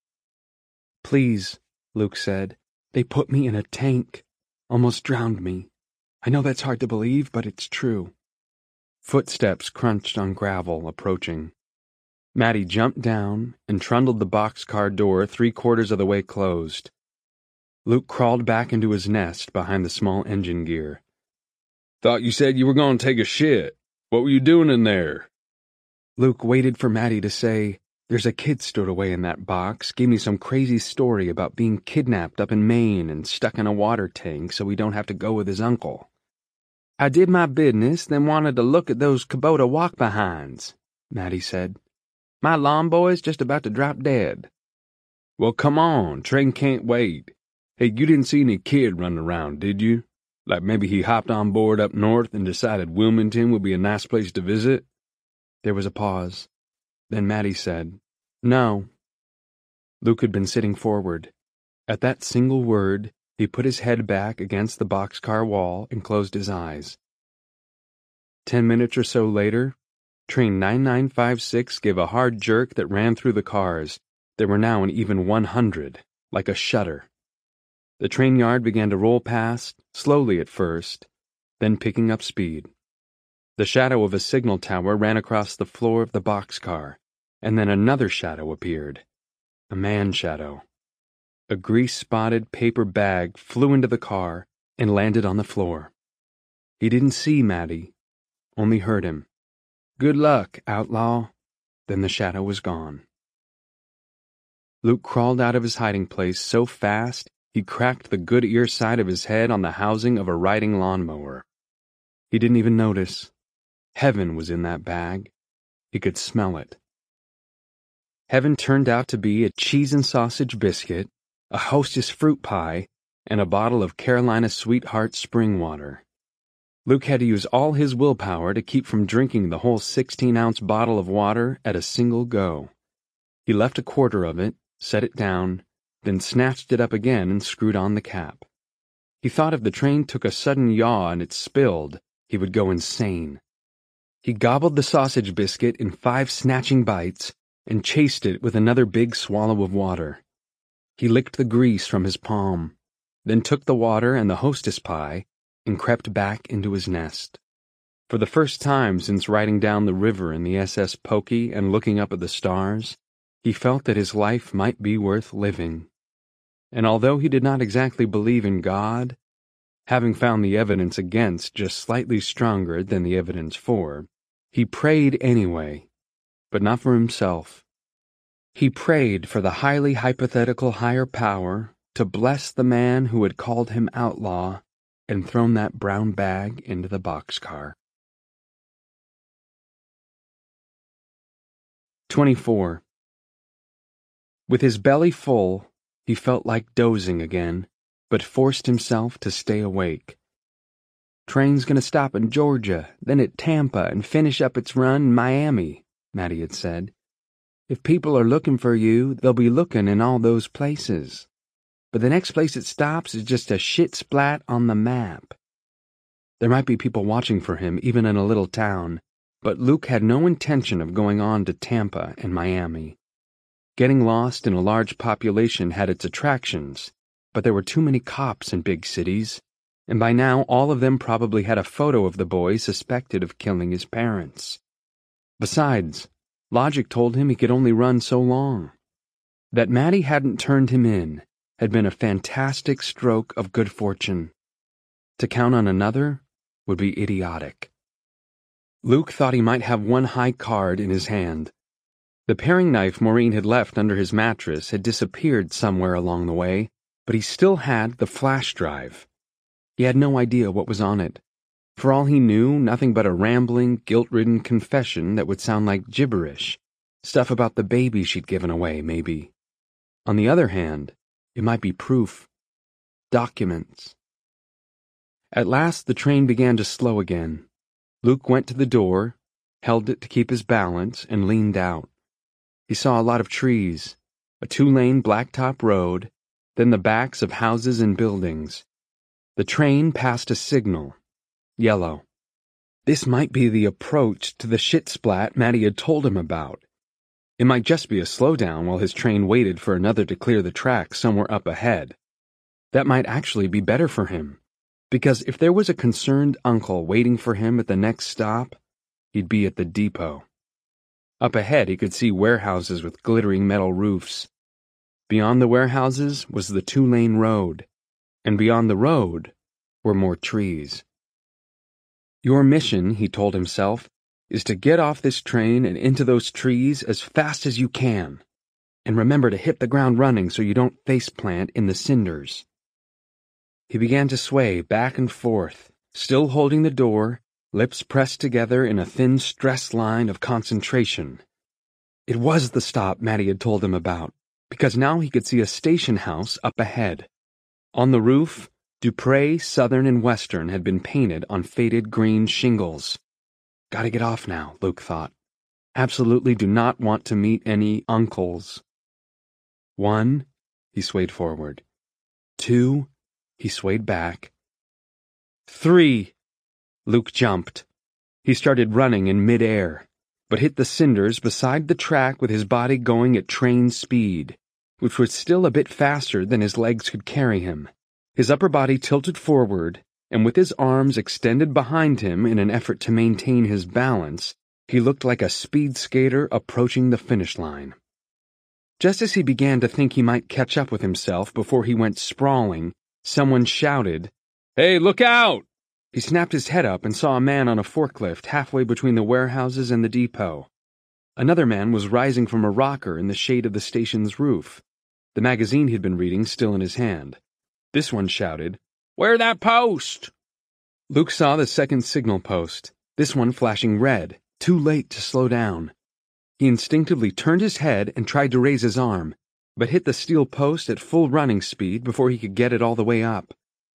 [SPEAKER 1] Please, Luke said. They put me in a tank. Almost drowned me. I know that's hard to believe, but it's true. Footsteps crunched on gravel, approaching. Maddie jumped down and trundled the boxcar door 3/4 of the way closed. Luke crawled back into his nest behind the small engine gear.
[SPEAKER 2] Thought you said you were going to take a shit. What were you doing in there?
[SPEAKER 1] Luke waited for Maddie to say, there's a kid stowed away in that box, gave me some crazy story about being kidnapped up in Maine and stuck in a water tank so he don't have to go with his uncle. I did my business, then wanted to look at those Kubota walk-behinds, Maddie said. My lawn boy's just about to drop dead.
[SPEAKER 2] Well, come on, train can't wait. Hey, you didn't see any kid running around, did you? Like maybe he hopped on board up north and decided Wilmington would be a nice place to visit?
[SPEAKER 1] There was a pause. Then Maddie said, No. Luke had been sitting forward. At that single word, he put his head back against the boxcar wall and closed his eyes. 10 minutes or so later, train 9956 gave a hard jerk that ran through the cars. There were now an even 100, like a shutter. The train yard began to roll past, slowly at first, then picking up speed. The shadow of a signal tower ran across the floor of the boxcar, and then another shadow appeared. A man shadow. A grease-spotted paper bag flew into the car and landed on the floor. He didn't see Maddie, only heard him. Good luck, outlaw. Then the shadow was gone. Luke crawled out of his hiding place so fast he cracked the good ear side of his head on the housing of a riding lawnmower. He didn't even notice. Heaven was in that bag. He could smell it. Heaven turned out to be a cheese and sausage biscuit, a Hostess fruit pie, and a bottle of Carolina Sweetheart spring water. Luke had to use all his willpower to keep from drinking the whole 16-ounce bottle of water at a single go. He left a quarter of it, set it down, then snatched it up again and screwed on the cap. He thought if the train took a sudden yaw and it spilled, he would go insane. He gobbled the sausage biscuit in 5 snatching bites and chased it with another big swallow of water. He licked the grease from his palm, then took the water and the Hostess pie and crept back into his nest. For the first time since riding down the river in the SS Pokey and looking up at the stars, he felt that his life might be worth living. And although he did not exactly believe in God, having found the evidence against just slightly stronger than the evidence for, he prayed anyway, but not for himself. He prayed for the highly hypothetical higher power to bless the man who had called him outlaw and thrown that brown bag into the boxcar. 24. With his belly full, he felt like dozing again, but forced himself to stay awake. Train's gonna stop in Georgia, then at Tampa, and finish up its run in Miami, Matty had said. If people are looking for you, they'll be looking in all those places. But the next place it stops is just a shit splat on the map. There might be people watching for him, even in a little town, but Luke had no intention of going on to Tampa and Miami. Getting lost in a large population had its attractions, but there were too many cops in big cities, and by now all of them probably had a photo of the boy suspected of killing his parents. Besides, logic told him he could only run so long. That Matty hadn't turned him in had been a fantastic stroke of good fortune. To count on another would be idiotic. Luke thought he might have one high card in his hand. The paring knife Maureen had left under his mattress had disappeared somewhere along the way, but he still had the flash drive. He had no idea what was on it. For all he knew, nothing but a rambling, guilt-ridden confession that would sound like gibberish. Stuff about the baby she'd given away, maybe. On the other hand, it might be proof. Documents. At last the train began to slow again. Luke went to the door, held it to keep his balance, and leaned out. He saw a lot of trees, a 2-lane blacktop road, then the backs of houses and buildings. The train passed a signal. Yellow. This might be the approach to the shit splat Matty had told him about. It might just be a slowdown while his train waited for another to clear the track somewhere up ahead. That might actually be better for him, because if there was a concerned uncle waiting for him at the next stop, he'd be at the depot. Up ahead he could see warehouses with glittering metal roofs. Beyond the warehouses was the 2-lane road, and beyond the road were more trees. Your mission, he told himself, is to get off this train and into those trees as fast as you can. And remember to hit the ground running so you don't faceplant in the cinders. He began to sway back and forth, still holding the door, lips pressed together in a thin stress line of concentration. It was the stop Matty had told him about, because now he could see a station house up ahead. On the roof, Dupree, Southern and Western had been painted on faded green shingles. Gotta get off now, Luke thought. Absolutely do not want to meet any uncles. 1, he swayed forward. 2, he swayed back. 3, Luke jumped. He started running in mid-air, but hit the cinders beside the track with his body going at train speed, which was still a bit faster than his legs could carry him. His upper body tilted forward, and with his arms extended behind him in an effort to maintain his balance, he looked like a speed skater approaching the finish line. Just as he began to think he might catch up with himself before he went sprawling, someone shouted, "Hey, look out!" He snapped his head up and saw a man on a forklift halfway between the warehouses and the depot. Another man was rising from a rocker in the shade of the station's roof, the magazine he'd been reading still in his hand. This one shouted, "Where that post?" Luke saw the second signal post, this one flashing red, too late to slow down. He instinctively turned his head and tried to raise his arm, but hit the steel post at full running speed before he could get it all the way up.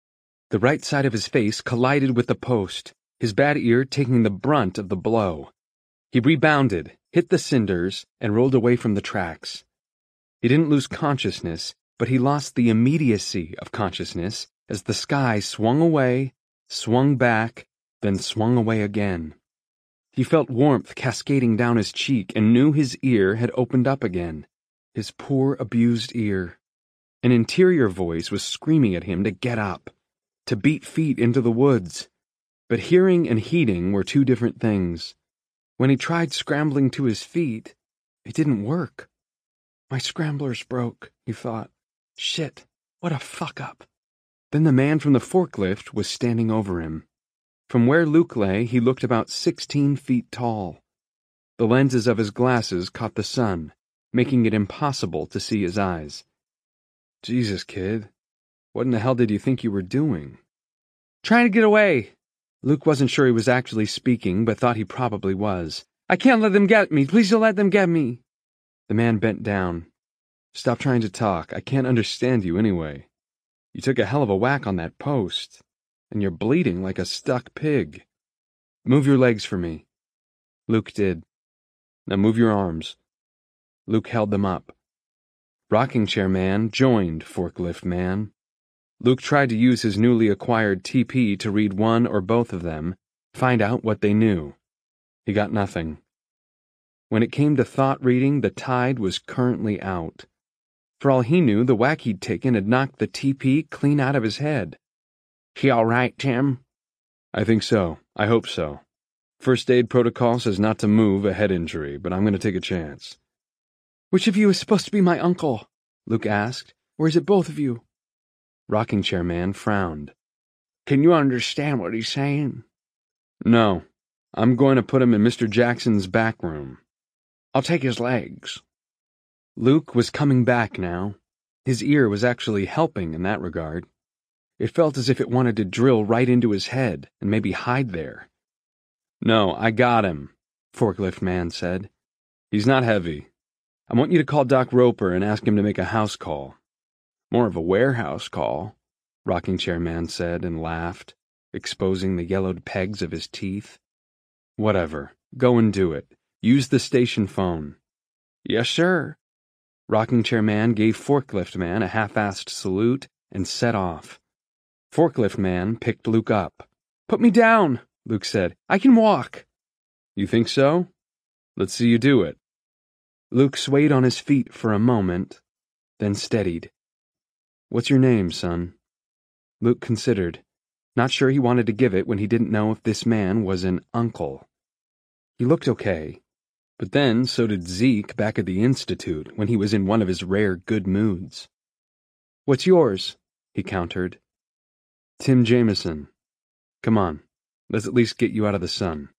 [SPEAKER 1] The right side of his face collided with the post, his bad ear taking the brunt of the blow. He rebounded, hit the cinders, and rolled away from the tracks. He didn't lose consciousness, but he lost the immediacy of consciousness as the sky swung away, swung back, then swung away again. He felt warmth cascading down his cheek and knew his ear had opened up again, his poor, abused ear. An interior voice was screaming at him to get up, to beat feet into the woods. But hearing and heeding were two different things. When he tried scrambling to his feet, it didn't work. My scrambler's broke, he thought. Shit, what a fuck-up. Then the man from the forklift was standing over him. From where Luke lay, he looked about 16 feet tall. The lenses of his glasses caught the sun, making it impossible to see his eyes. Jesus, kid, what in the hell did you think you were doing? Trying to get away. Luke wasn't sure he was actually speaking, but thought he probably was. I can't let them get me. Please don't let them get me. The man bent down. Stop trying to talk. I can't understand you anyway. You took a hell of a whack on that post. and you're bleeding like a stuck pig. Move your legs for me. Luke did. Now move your arms. Luke held them up. Rocking chair man joined forklift man. Luke tried to use his newly acquired TP to read one or both of them, find out what they knew. He got nothing. When it came to thought reading, the tide was currently out. For all he knew, the whack he'd taken had knocked the TP clean out of his head. "He all right, Tim?" "I think so. I hope so. First aid protocol says not to move a head injury, but I'm going to take a chance."
[SPEAKER 2] "Which of you is supposed to be my uncle?" Luke asked. "Or is it both of you?"
[SPEAKER 1] Rocking chair man frowned.
[SPEAKER 2] "Can you understand what he's saying?"
[SPEAKER 1] "No. I'm going to put him in Mr. Jackson's back room."
[SPEAKER 2] "I'll take his legs."
[SPEAKER 1] Luke was coming back now. His ear was actually helping in that regard. It felt as if it wanted to drill right into his head and maybe hide there. "No, I got him," forklift man said. "He's not heavy. I want you to call Doc Roper and ask him to make a house call."
[SPEAKER 2] "More of a warehouse call,"
[SPEAKER 1] rocking chair man said and laughed, exposing the yellowed pegs of his teeth. "Whatever. Go and do it. Use the station phone."
[SPEAKER 2] "Yes, sir."
[SPEAKER 1] Rocking chair man gave forklift man a half-assed salute and set off. Forklift man picked Luke up.
[SPEAKER 2] "Put me down," Luke said. "I can walk."
[SPEAKER 1] "You think so? Let's see you do it." Luke swayed on his feet for a moment, then steadied. "What's your name, son?" Luke considered, not sure he wanted to give it when he didn't know if this man was an uncle. He looked okay, but then so did Zeke back at the Institute when he was in one of his rare good moods.
[SPEAKER 2] "What's yours?"
[SPEAKER 1] he countered. "Tim Jameson. Come on, let's at least get you out of the sun."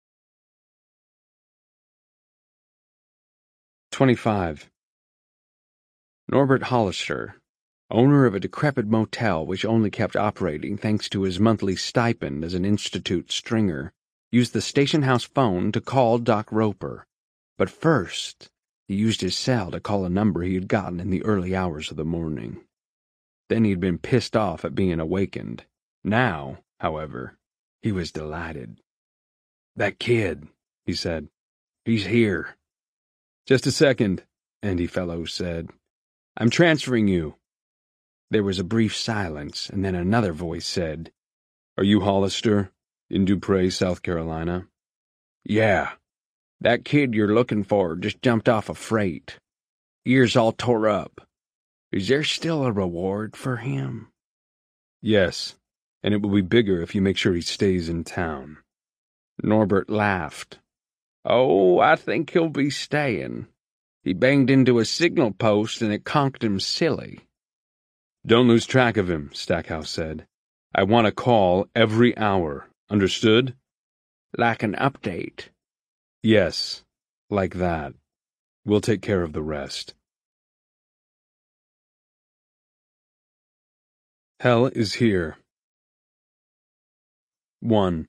[SPEAKER 1] 25. Norbert Hollister, owner of a decrepit motel which only kept operating thanks to his monthly stipend as an Institute stringer, used the station house phone to call Doc Roper. But first, he used his cell to call a number he had gotten in the early hours of the morning. Then he'd been pissed off at being awakened. Now, however, he was delighted. "That kid," he said. "He's here." "Just a second," Andy Fellows said. "I'm transferring you." There was a brief silence, and then another voice said, "Are you Hollister, in Dupre, South Carolina?" "Yeah. That kid you're looking for just jumped off a freight. Ears all tore up. Is there still a reward for him?" "Yes, and it will be bigger if you make sure he stays in town." Norbert laughed. "Oh, I think he'll be staying. He banged into a signal post and it conked him silly." "Don't lose track of him," Stackhouse said. "I want a call every hour. Understood?" "Like an update?" "Yes, like that. We'll take care of the rest." Hell is here. 1.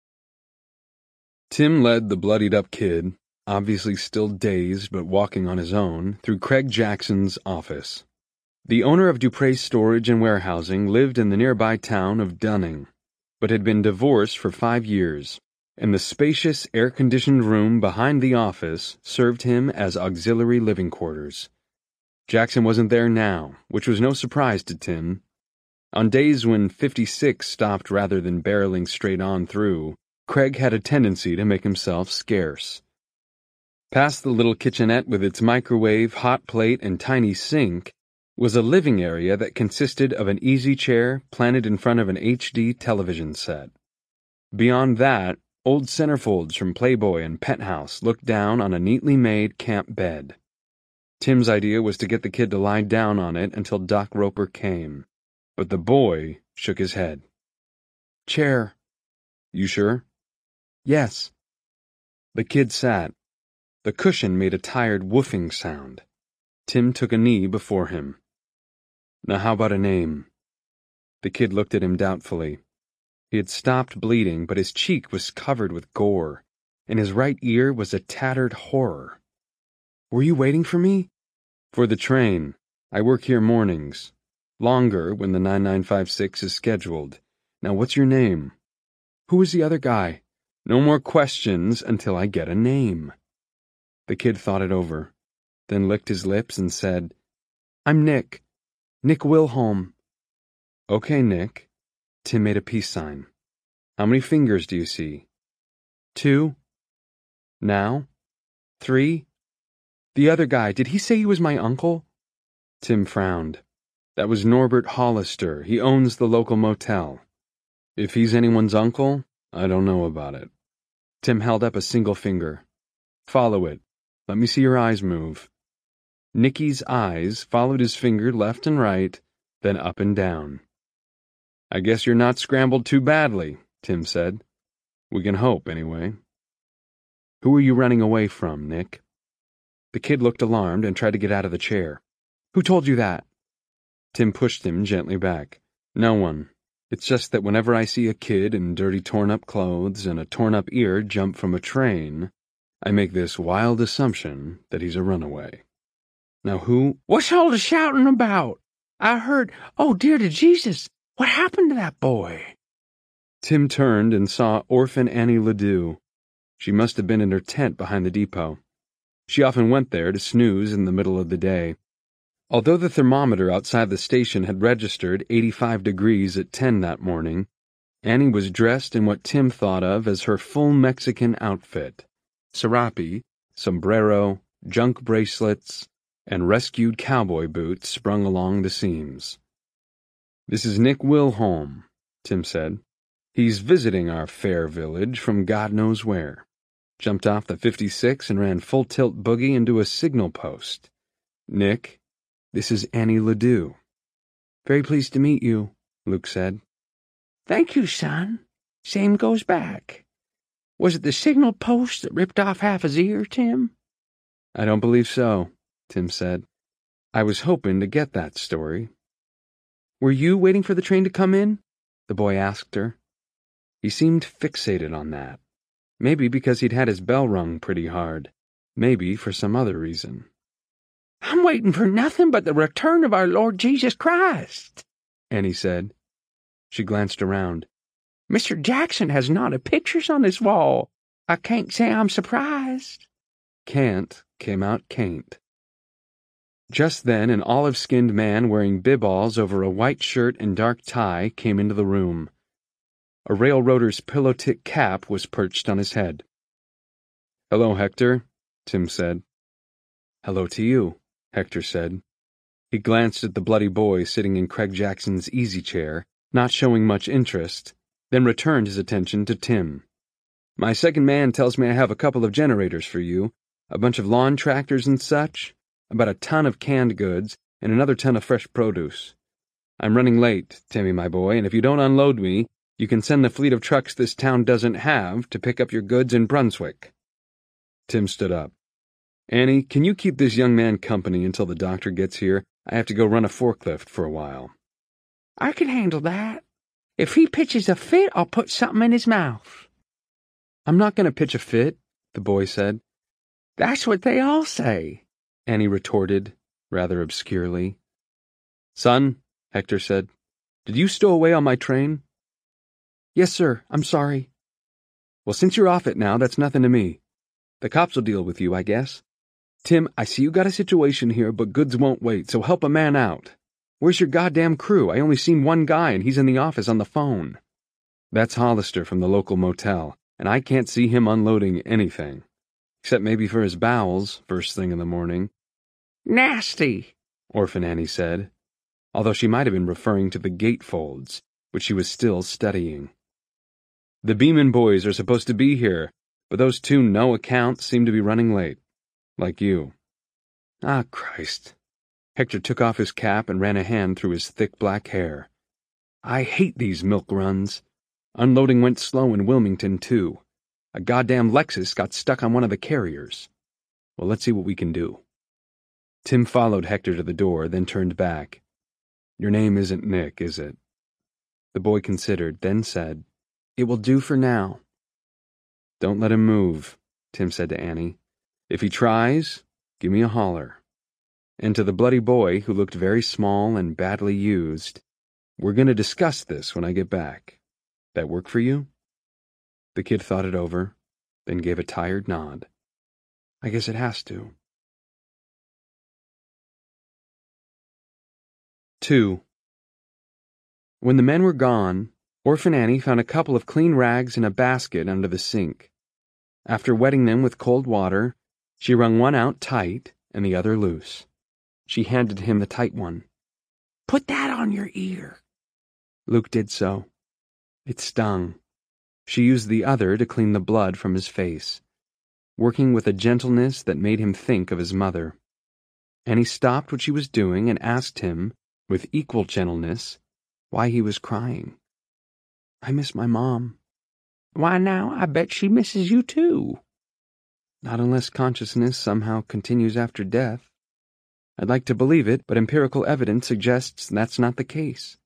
[SPEAKER 1] Tim led the bloodied-up kid, obviously still dazed but walking on his own, through Craig Jackson's office. The owner of Dupre's Storage and Warehousing lived in the nearby town of Dunning, but had been divorced for 5 years, and the spacious air-conditioned room behind the office served him as auxiliary living quarters. Jackson wasn't there now, which was no surprise to Tim. On days when 56 stopped rather than barreling straight on through, Craig had a tendency to make himself scarce. Past the little kitchenette with its microwave, hot plate, and tiny sink was a living area that consisted of an easy chair planted in front of an HD television set. Beyond that, old centerfolds from Playboy and Penthouse looked down on a neatly made camp bed. Tim's idea was to get the kid to lie down on it until Doc Roper came, but the boy shook his head. "Chair." "You sure?" "Yes." The kid sat. The cushion made a tired woofing sound. Tim took a knee before him. "Now how about a name?" The kid looked at him doubtfully. He had stopped bleeding, but his cheek was covered with gore, and his right ear was a tattered horror. "Were you waiting for me?" "For the train. I work here mornings. Longer when the 9956 is scheduled. Now what's your name? Who is the other guy? No more questions until I get a name. The kid thought it over, then licked his lips and said, I'm Nick. Nick Wilholm. Okay, Nick. Tim made a peace sign. How many fingers do you see? 2. Now? 3? The other guy, did he say he was my uncle? Tim frowned. That was Norbert Hollister. He owns the local motel. If he's anyone's uncle, I don't know about it. Tim held up a single finger. Follow it. Let me see your eyes move. Nicky's eyes followed his finger left and right, then up and down. I guess you're not scrambled too badly, Tim said. We can hope, anyway. Who are you running away from, Nick? The kid looked alarmed and tried to get out of the chair. Who told you that? Tim pushed him gently back. No one. It's just that whenever I see a kid in dirty torn-up clothes and a torn-up ear jump from a train, I make this wild assumption that he's a runaway. Now who—
[SPEAKER 2] What's all the shouting about? I heard, oh dear to Jesus, what happened to that boy?
[SPEAKER 1] Tim turned and saw orphan Annie Ledoux. She must have been in her tent behind the depot. She often went there to snooze in the middle of the day. Although the thermometer outside the station had registered 85 degrees at 10 that morning, Annie was dressed in what Tim thought of as her full Mexican outfit: serape, sombrero, junk bracelets, and rescued cowboy boots sprung along the seams. This is Nick Wilholm, Tim said. He's visiting our fair village from God knows where. Jumped off the 56 and ran full-tilt boogie into a signal post. Nick, this is Annie Ledoux. Very pleased to meet you, Luke said.
[SPEAKER 2] Thank you, son. Same goes back. Was it the signal post that ripped off half his ear, Tim?
[SPEAKER 1] I don't believe so, Tim said. I was hoping to get that story. Were you waiting for the train to come in? The boy asked her. He seemed fixated on that. Maybe because he'd had his bell rung pretty hard. Maybe for some other reason.
[SPEAKER 2] I'm waiting for nothing but the return of our Lord Jesus Christ,
[SPEAKER 1] Annie said. She glanced around.
[SPEAKER 2] Mr. Jackson has knotted pictures on his wall. I can't say I'm surprised.
[SPEAKER 1] Can't came out can't. Just then an olive-skinned man wearing bib-alls over a white shirt and dark tie came into the room. A railroader's pillow-tick cap was perched on his head. Hello, Hector, Tim said. Hello to you, Hector said. He glanced at the bloody boy sitting in Craig Jackson's easy chair, not showing much interest, then returned his attention to Tim. My second man tells me I have a couple of generators for you, a bunch of lawn tractors and such, about a ton of canned goods, and another ton of fresh produce. I'm running late, Timmy, my boy, and if you don't unload me, you can send the fleet of trucks this town doesn't have to pick up your goods in Brunswick. Tim stood up. Annie, can you keep this young man company until the doctor gets here? I have to go run a forklift for a while.
[SPEAKER 2] I can handle that. If he pitches a fit, I'll put something in his mouth.
[SPEAKER 1] I'm not going to pitch a fit, the boy said.
[SPEAKER 2] That's what they all say,
[SPEAKER 1] Annie retorted, rather obscurely. Son, Hector said, did you stow away on my train? Yes, sir, I'm sorry. Well, since you're off it now, that's nothing to me. The cops will deal with you, I guess. Tim, I see you got a situation here, but goods won't wait, so help a man out. Where's your goddamn crew? I only seen one guy, and he's in the office on the phone. That's Hollister from the local motel, and I can't see him unloading anything. Except maybe for his bowels, first thing in the morning.
[SPEAKER 2] Nasty,
[SPEAKER 1] Orphan Annie said, although she might have been referring to the gatefolds, which she was still studying. The Beeman boys are supposed to be here, but those two no-accounts seem to be running late. Like you. Ah, Christ. Hector took off his cap and ran a hand through his thick black hair. I hate these milk runs. Unloading went slow in Wilmington, too. A goddamn Lexus got stuck on one of the carriers. Well, let's see what we can do. Tim followed Hector to the door, then turned back. Your name isn't Nick, is it? The boy considered, then said, It will do for now. Don't let him move, Tim said to Annie. If he tries, give me a holler. And to the bloody boy, who looked very small and badly used, we're going to discuss this when I get back. That work for you? The kid thought it over, then gave a tired nod. I guess it has to. 2. When the men were gone, Orphan Annie found a couple of clean rags in a basket under the sink. After wetting them with cold water, she wrung one out tight and the other loose. She handed him the tight one. "Put that on your ear." Luke did so. It stung. She used the other to clean the blood from his face, working with a gentleness that made him think of his mother. Annie stopped what she was doing and asked him, with equal gentleness, why he was crying. "I miss my mom." "Why now, I bet she misses you too." "Not unless consciousness somehow continues after death. I'd like to believe it, but empirical evidence suggests that's not the case."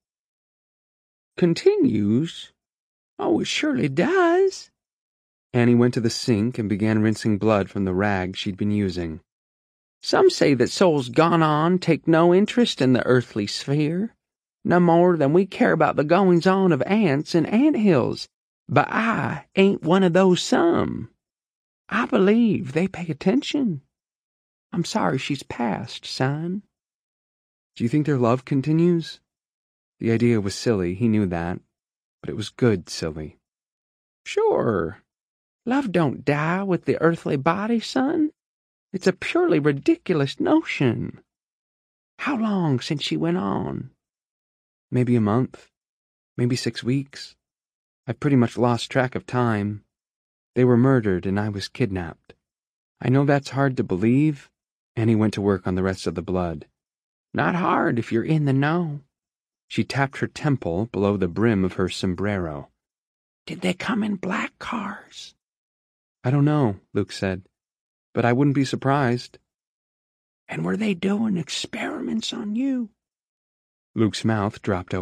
[SPEAKER 1] "Continues? Oh, it surely does." Annie went to the sink and began rinsing blood from the rag she'd been using. "Some say that souls gone on take no interest in the earthly sphere, no more than we care about the goings-on of ants in ant-hills, but I ain't one of those some. I believe they pay attention. I'm sorry she's passed, son." "Do you think their love continues?" The idea was silly, he knew that, but it was good silly. "Sure. Love don't die with the earthly body, son. It's a purely ridiculous notion. How long since she went on?" "Maybe a month. Maybe 6 weeks. I've pretty much lost track of time. They were murdered and I was kidnapped. I know that's hard to believe," and he went to work on the rest of the blood. "Not hard if you're in the know." She tapped her temple below the brim of her sombrero. "Did they come in black cars?" "I don't know," Luke said, "but I wouldn't be surprised." "And were they doing experiments on you?" Luke's mouth dropped open.